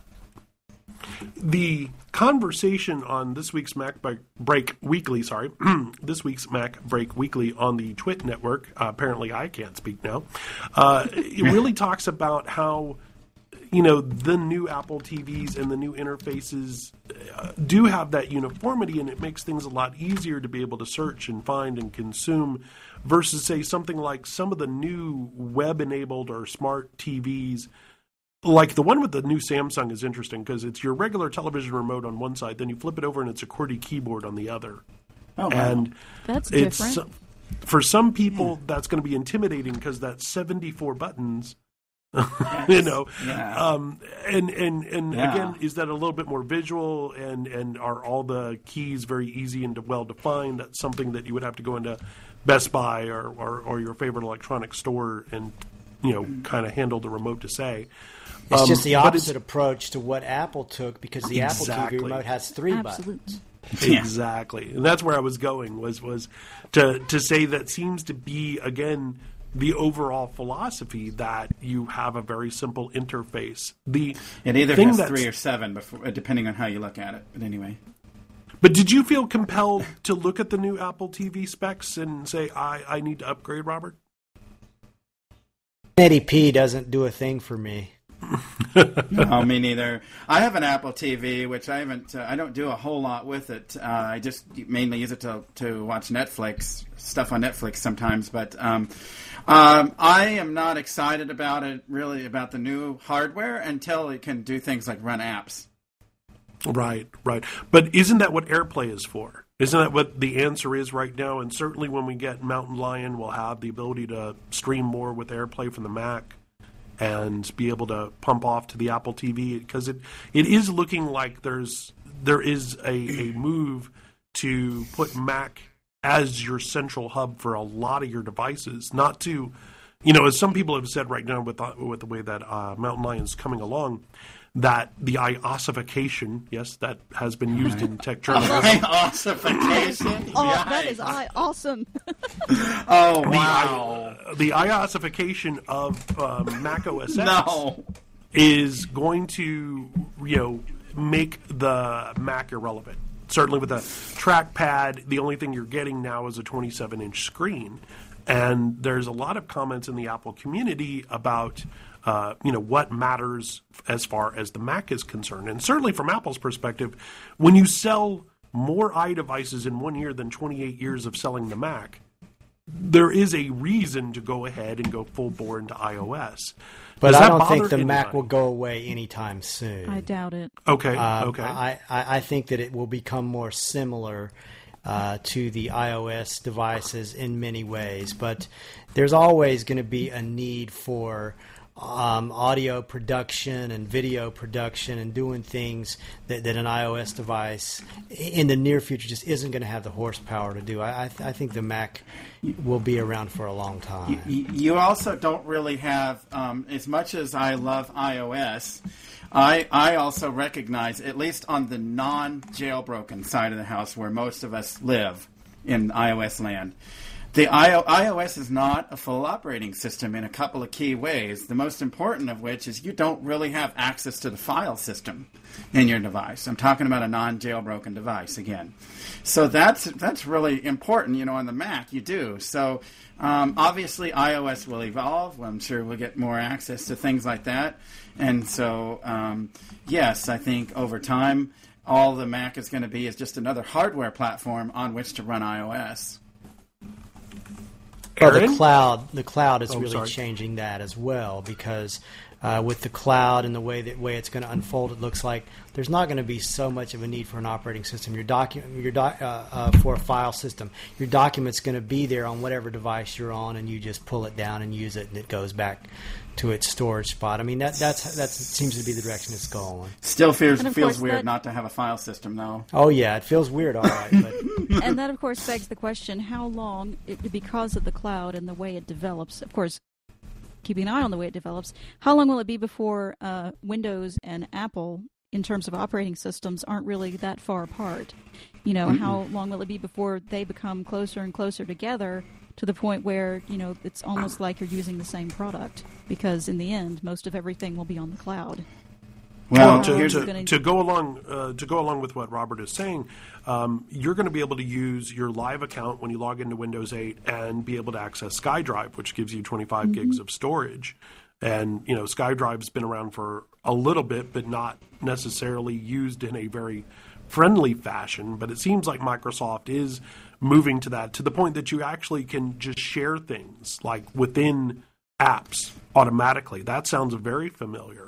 The conversation on this week's Mac Break Weekly, this week's Mac Break Weekly on the Twit network, apparently I can't speak now, it really talks about how, the new Apple TVs and the new interfaces do have that uniformity, and it makes things a lot easier to be able to search and find and consume versus, say, something like some of the new web-enabled or smart TVs. Like the one with the new Samsung is interesting because it's your regular television remote on one side, then you flip it over and it's a QWERTY keyboard on the other. Oh, wow. And that's different. For some people, that's going to be intimidating because that's 74 buttons. Yes. Yeah. And again, is that a little bit more visual, and are all the keys very easy and well defined? That's something that you would have to go into Best Buy or your favorite electronic store and kind of handle the remote to say. It's just the opposite approach to what Apple took, because the Apple TV remote has 3 buttons. Exactly. And that's where I was going, was to say that seems to be, again, the overall philosophy that you have a very simple interface. It either has 3 or 7, depending on how you look at it. But anyway. But did you feel compelled to look at the new Apple TV specs and say, I need to upgrade, Robert? 1080p doesn't do a thing for me. No, me neither. I have an Apple TV, which I haven't. I don't do a whole lot with it. I just mainly use it to watch Netflix stuff on Netflix sometimes. But I am not excited about it, really, about the new hardware until it can do things like run apps. Right. But isn't that what AirPlay is for? Isn't that what the answer is right now? And certainly when we get Mountain Lion, we'll have the ability to stream more with AirPlay from the Mac and be able to pump off to the Apple TV, because it is looking like there is a move to put Mac as your central hub for a lot of your devices. Not to, as some people have said right now with the way that Mountain Lion's coming along, that the iOSification, yes, that has been used in tech journalism. iOSification? Oh, that is awesome. Oh, wow. The iOSification of Mac OS X is going to, make the Mac irrelevant. Certainly with a trackpad, the only thing you're getting now is a 27-inch screen. And there's a lot of comments in the Apple community about what matters as far as the Mac is concerned. And certainly from Apple's perspective, when you sell more iDevices in 1 year than 28 years of selling the Mac, there is a reason to go ahead and go full bore into iOS. But I don't think the Mac will go away anytime soon. I doubt it. Okay. I think that it will become more similar to the iOS devices in many ways. But there's always going to be a need for audio production and video production and doing things that an iOS device in the near future just isn't going to have the horsepower to do. I think the Mac will be around for a long time. You also don't really have, as much as I love iOS, I also recognize, at least on the non-jailbroken side of the house where most of us live in iOS land, the iOS is not a full operating system in a couple of key ways, the most important of which is you don't really have access to the file system in your device. I'm talking about a non-jailbroken device again. So that's really important. On the Mac you do. So obviously iOS will evolve. I'm sure we'll get more access to things like that. And so, yes, I think over time all the Mac is going to be is just another hardware platform on which to run iOS. Well, the cloud is really changing that as well, because with the cloud and the way it's going to unfold, it looks like there's not going to be so much of a need for an operating system. For a file system, your document's going to be there on whatever device you're on, and you just pull it down and use it, and it goes back to its storage spot. I mean, that seems to be the direction it's going. Still feels weird not to have a file system, though. Oh yeah, it feels weird, all right. But and that, of course, begs the question: how long, because of the cloud and the way it develops, of course, keeping an eye on the way it develops, how long will it be before Windows and Apple, in terms of operating systems, aren't really that far apart? How long will it be before they become closer and closer together to the point where, it's almost like you're using the same product? Because in the end, most of everything will be on the cloud. Well, to go along with what Robert is saying, you're going to be able to use your live account when you log into Windows 8 and be able to access SkyDrive, which gives you 25 gigs of storage. And SkyDrive's been around for a little bit, but not necessarily used in a very friendly fashion. But it seems like Microsoft is moving to that, to the point that you actually can just share things like within apps automatically. That sounds very familiar.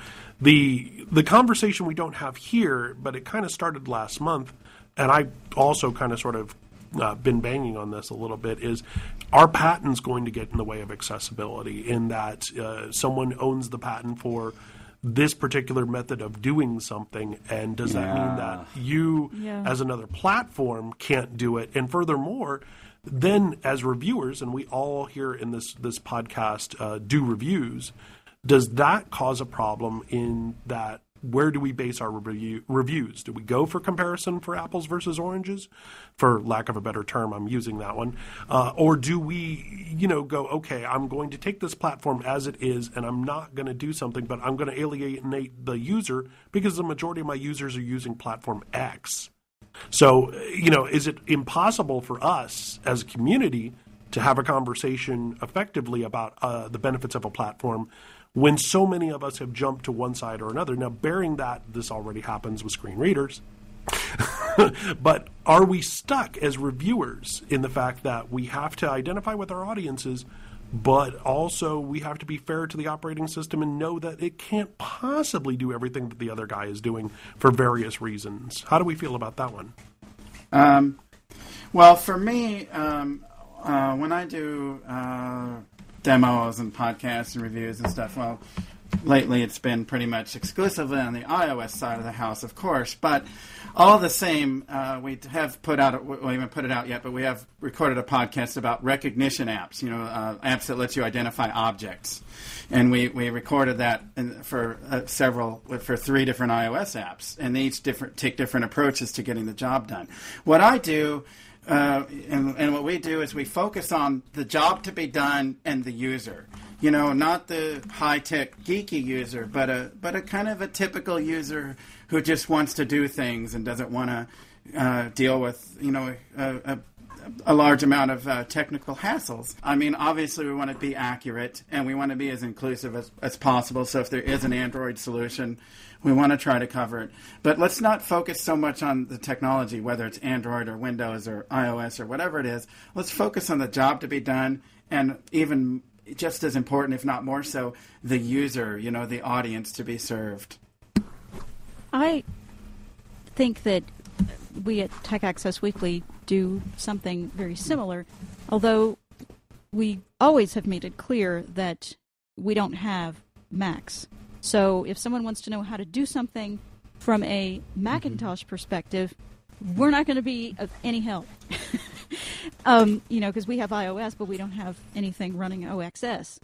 The conversation we don't have here, but it kind of started last month, and I also kind of sort of been banging on this a little bit, is our patents going to get in the way of accessibility, in that someone owns the patent for this particular method of doing something, and does that mean that you as another platform can't do it? And furthermore, then as reviewers, and we all here in this podcast do reviews, does that cause a problem in that? Where do we base our reviews? Do we go for comparison for apples versus oranges? For lack of a better term, I'm using that one. Or do we, go, okay, I'm going to take this platform as it is, and I'm not going to do something, but I'm going to alienate the user because the majority of my users are using platform X. So, is it impossible for us as a community to have a conversation effectively about the benefits of a platform when so many of us have jumped to one side or another. Now, bearing that this already happens with screen readers, but are we stuck as reviewers in the fact that we have to identify with our audiences, but also we have to be fair to the operating system and know that it can't possibly do everything that the other guy is doing for various reasons? How do we feel about that one? Well, for me, when I do demos and podcasts and reviews and stuff, well, lately it's been pretty much exclusively on the iOS side of the house, of course, but all the same, we have put out, we haven't put it out yet, but we have recorded a podcast about recognition apps, apps that let you identify objects. And we recorded that for 3 different iOS apps, and they each take different approaches to getting the job done. What I do, and what we do, is we focus on the job to be done and the user. Not the high-tech, geeky user, but a kind of a typical user who just wants to do things and doesn't want to deal with, a large amount of technical hassles. I mean, obviously we want to be accurate, and we want to be as inclusive as possible, so if there is an Android solution, we want to try to cover it. But let's not focus so much on the technology, whether it's Android or Windows or iOS or whatever it is. Let's focus on the job to be done, and even just as important, if not more so, the user, the audience to be served. I think that we at Tech Access Weekly do something very similar, although we always have made it clear that we don't have Macs. So if someone wants to know how to do something from a Macintosh perspective, we're not going to be of any help. Because we have iOS, but we don't have anything running OXS.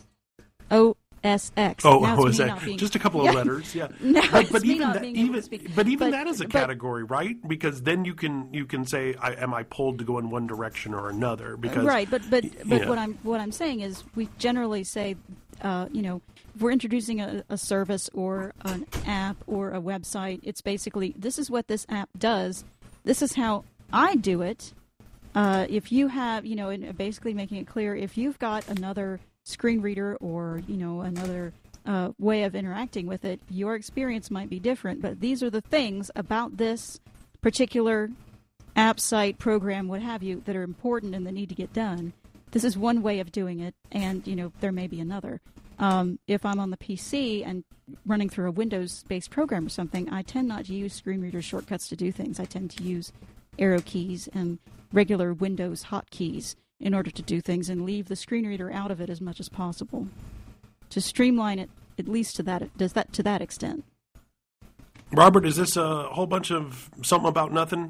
OSX. Oh, OSX. Just a couple of letters, yeah. No, but even that is a category, right? Because then you can say, am I pulled to go in one direction or another? Because right, but what I'm saying is, we generally say, if we're introducing a service or an app or a website, it's basically, this is what this app does. This is how I do it. If you have, and basically making it clear, if you've got another screen reader or, another way of interacting with it, your experience might be different. But these are the things about this particular app, site, program, what have you, that are important and that need to get done. This is one way of doing it, and, there may be another. If I'm on the PC and running through a Windows-based program or something, I tend not to use screen reader shortcuts to do things. I tend to use arrow keys and regular Windows hotkeys in order to do things, and leave the screen reader out of it as much as possible to streamline it, at least to that extent. Robert, is this a whole bunch of something about nothing?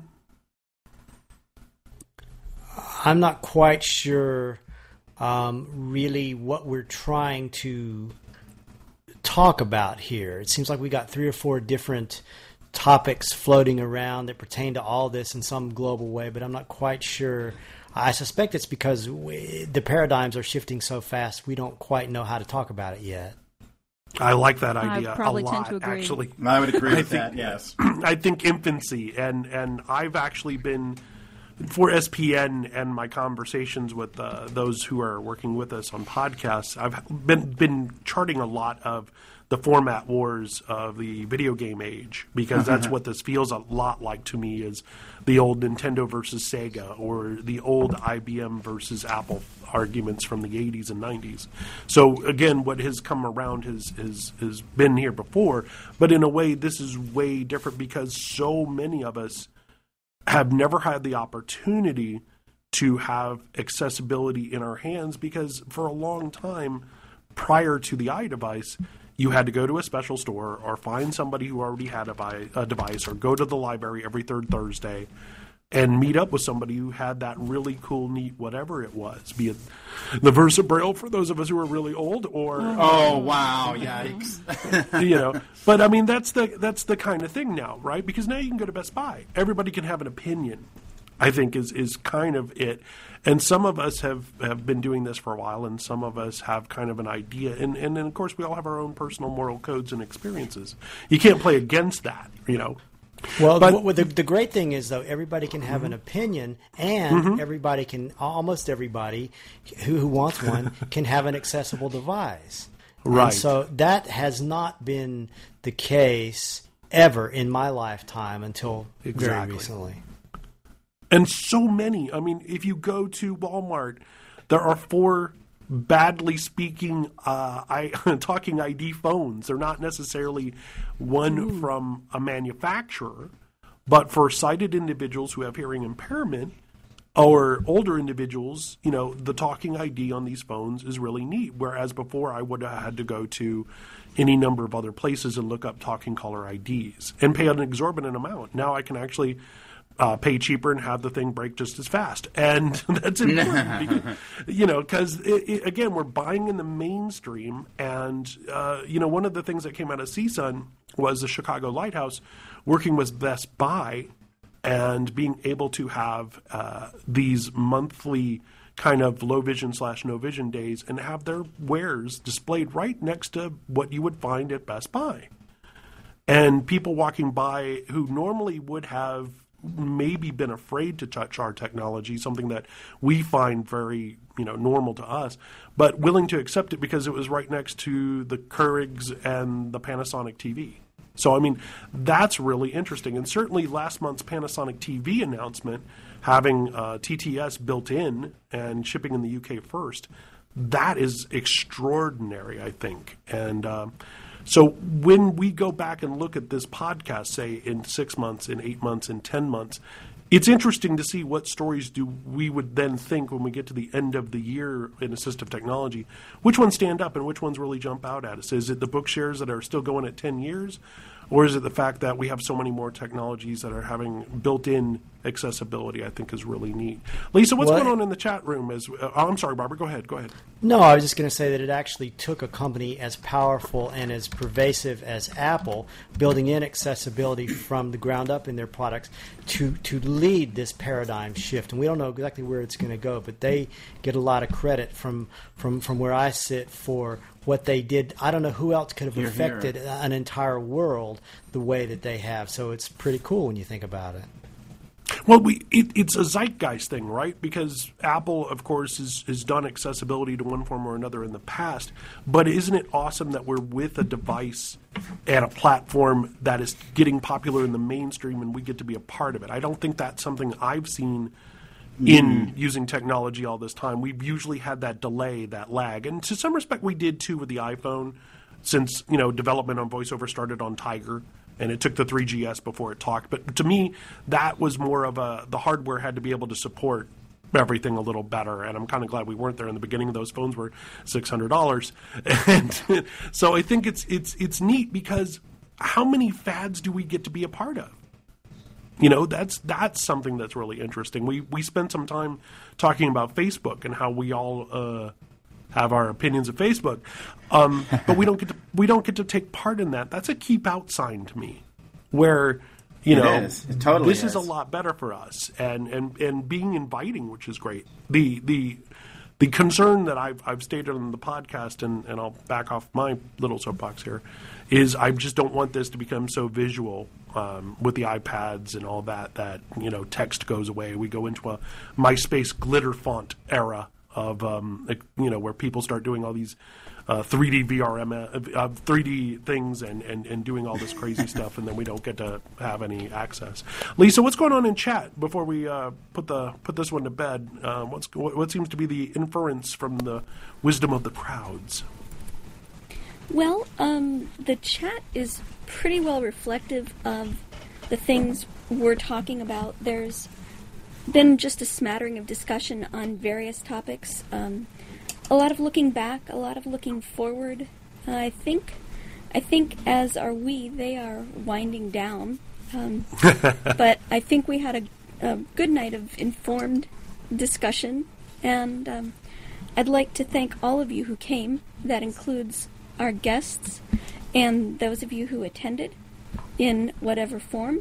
I'm not quite sure really what we're trying to talk about here. It seems like we got 3 or 4 different topics floating around that pertain to all this in some global way, but I'm not quite sure. I suspect it's because the paradigms are shifting so fast, we don't quite know how to talk about it yet. I like that idea I probably a lot, tend to agree. actually. I would agree with that, yes. I think infancy, and I've actually been, for SPN and my conversations with those who are working with us on podcasts, I've been charting a lot of the format wars of the video game age, because that's what this feels a lot like to me, is the old Nintendo versus Sega, or the old IBM versus Apple arguments from the 80s and 90s. So again, what has come around has been here before, but in a way this is way different, because so many of us have never had the opportunity to have accessibility in our hands, because for a long time prior to the iDevice, you had to go to a special store or find somebody who already had a device, or go to the library every third Thursday and meet up with somebody who had that really cool, neat, whatever it was, be it the Versa Braille for those of us who are really old, or oh wow, yikes! But I mean that's the kind of thing now, right? Because now you can go to Best Buy, everybody can have an opinion. I think is kind of it. And some of us have been doing this for a while, and some of us have kind of an idea. And then, of course, we all have our own personal moral codes and experiences. You can't play against that, Well, the great thing is, though, everybody can have an opinion, and almost everybody who wants one can have an accessible device. Right. And so that has not been the case ever in my lifetime until very Exactly. recently. And so many. I mean, if you go to Walmart, there are 4 badly speaking talking ID phones. They're not necessarily one from a manufacturer, but for sighted individuals who have hearing impairment or older individuals, the talking ID on these phones is really neat. Whereas before I would have had to go to any number of other places and look up talking caller IDs and pay an exorbitant amount. Now I can actually pay cheaper and have the thing break just as fast. And that's important because, again, we're buying in the mainstream. And, one of the things that came out of CSUN was the Chicago Lighthouse working with Best Buy and being able to have these monthly kind of low vision / no vision days and have their wares displayed right next to what you would find at Best Buy. And people walking by who normally would have maybe been afraid to touch our technology, something that we find very, normal to us, but willing to accept it because it was right next to the Keurigs and the Panasonic TV. So, I mean, that's really interesting. And certainly last month's Panasonic TV announcement, having TTS built in and shipping in the UK first, that is extraordinary, I think. And so when we go back and look at this podcast, say in 6 months, in 8 months, in 10 months, it's interesting to see what stories we would then think when we get to the end of the year in assistive technology, which ones stand up and which ones really jump out at us. Is it the book shares that are still going at 10 years? Or is it the fact that we have so many more technologies that are having built-in accessibility, I think is really neat. Lisa, what's going on in the chat room? I'm sorry, Barbara, go ahead. No, I was just going to say that it actually took a company as powerful and as pervasive as Apple, building in accessibility from the ground up in their products, to lead this paradigm shift. And we don't know exactly where it's going to go, but they get a lot of credit from where I sit for what they did. I don't know who else could have affected an entire world the way that they have. So it's pretty cool when you think about it. Well, it's a zeitgeist thing, right? Because Apple, of course, has done accessibility to one form or another in the past. But isn't it awesome that we're with a device and a platform that is getting popular in the mainstream and we get to be a part of it? I don't think that's something I've seen in using technology all this time. We've usually had that delay, that lag. And to some respect, we did, too, with the iPhone, since, development on VoiceOver started on Tiger. And it took the 3GS before it talked. But to me, that was more of the hardware had to be able to support everything a little better. And I'm kind of glad we weren't there in the beginning. Those phones were $600. And so I think it's neat because how many fads do we get to be a part of? That's something that's really interesting. We spent some time talking about Facebook and how we all have our opinions of Facebook, but we don't get to take part in that. That's a keep out sign to me, where It totally this is a lot better for us, and being inviting, which is great. The concern that I've stated on the podcast, and I'll back off my little soapbox here, is I just don't want this to become so visual with the iPads and all that text goes away. We go into a MySpace glitter font era of where people start doing all these 3D VRM 3D things and doing all this crazy stuff, and then we don't get to have any access. Lisa, what's going on in chat before we put this one to bed? What seems to be the inference from the wisdom of the crowds? Well, the chat is pretty well reflective of the things we're talking about. There's been just a smattering of discussion on various topics. A lot of looking back, a lot of looking forward. I think as are we, they are winding down. But I think we had a good night of informed discussion, and I'd like to thank all of you who came. That includes our guests and those of you who attended in whatever form.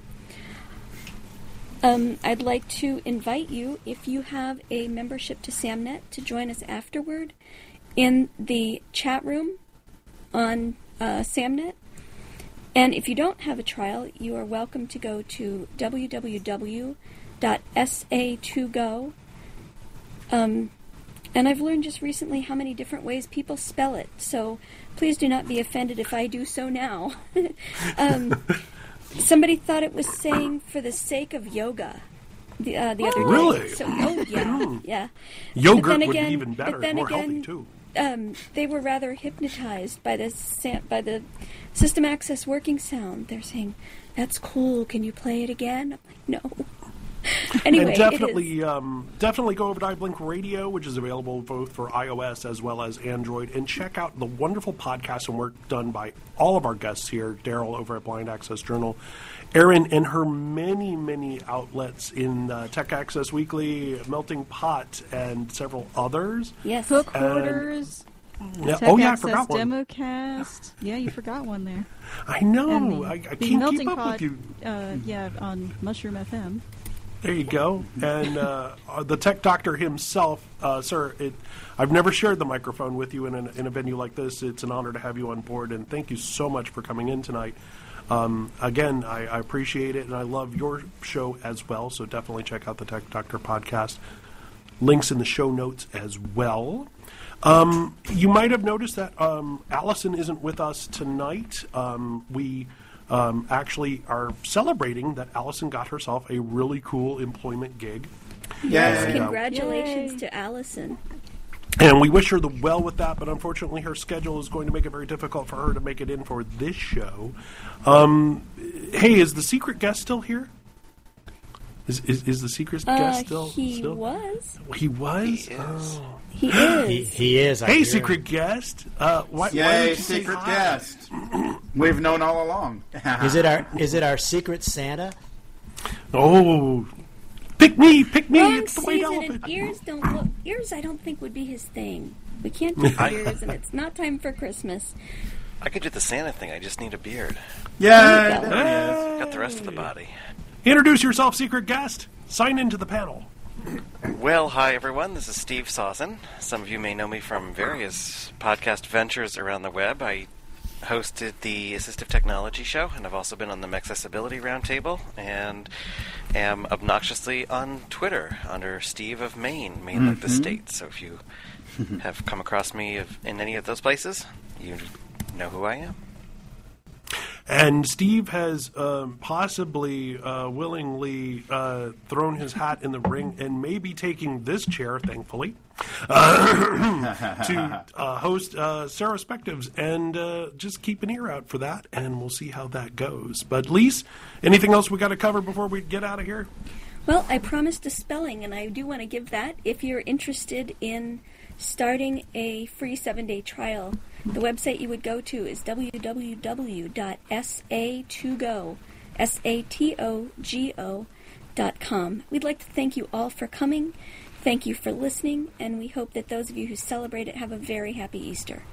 I'd like to invite you, if you have a membership to SAMnet, to join us afterward in the chat room on SAMnet. And if you don't have a trial, you are welcome to go to www.sa2go And I've learned just recently how many different ways people spell it, so please do not be offended if I do so now. Somebody thought it was saying for the sake of yoga the other day. Really? So, yeah. Yogurt would be even better, more healthy too. They were rather hypnotized by the System Access working sound. They're saying, "That's cool. Can you play it again?" I'm like, "No." Anyway, and definitely go over to iBlink Radio, which is available both for iOS as well as Android, and check out the wonderful podcast and work done by all of our guests here. Daryl over at Blind Access Journal, Erin and her many, many outlets in Tech Access Weekly, Melting Pot, and several others. Yes, Hook Hoarders. Yeah. Tech I Access forgot one. Democast. Yeah, you forgot one there. I know. And I the can't Melting keep up Pot, with you. On Mushroom FM. There you go. And the tech doctor himself, sir, I've never shared the microphone with you in a venue like this. It's an honor to have you on board, and thank you so much for coming in tonight. Again, I appreciate it, and I love your show as well, so definitely check out the Tech Doctor podcast. Links in the show notes as well. You might have noticed that Allison isn't with us tonight. We actually are celebrating that Allison got herself a really cool employment gig. Yes, Yay. congratulations to Allison. And we wish her the well with that, but unfortunately her schedule is going to make it very difficult for her to make it in for this show. Hey, is the secret guest still here? Is the secret guest still? He was. He was? He is. Oh. He is. He is. I Hey, hear. secret guest. Why Yay, don't you say secret hi? guest. We've known all along. Is it our secret Santa? Oh, pick me. Wrong It's the white season, elephant. and ears I don't think would be his thing. We can't do ears, and it's not time for Christmas. I could do the Santa thing. I just need a beard. Yay, There you go. there he is. Got the rest of the body. Introduce yourself, secret guest. Sign into the panel. Well, hi everyone. This is Steve Sawson. Some of you may know me from various podcast ventures around the web. I hosted the Assistive Technology Show, and I've also been on the Accessibility Roundtable, and am obnoxiously on Twitter under Steve of Maine, Maine like the state. So if you have come across me in any of those places, you know who I am. And Steve has possibly, willingly thrown his hat in the ring and may be taking this chair, thankfully, to host Serospectives. And just keep an ear out for that, and we'll see how that goes. But, Lise, anything else we got to cover before we get out of here? Well, I promised a spelling, and I do want to give that. If you're interested in starting a free 7-day trial, the website you would go to is www.satogo.com. We'd like to thank you all for coming. Thank you for listening, and we hope that those of you who celebrate it have a very happy Easter.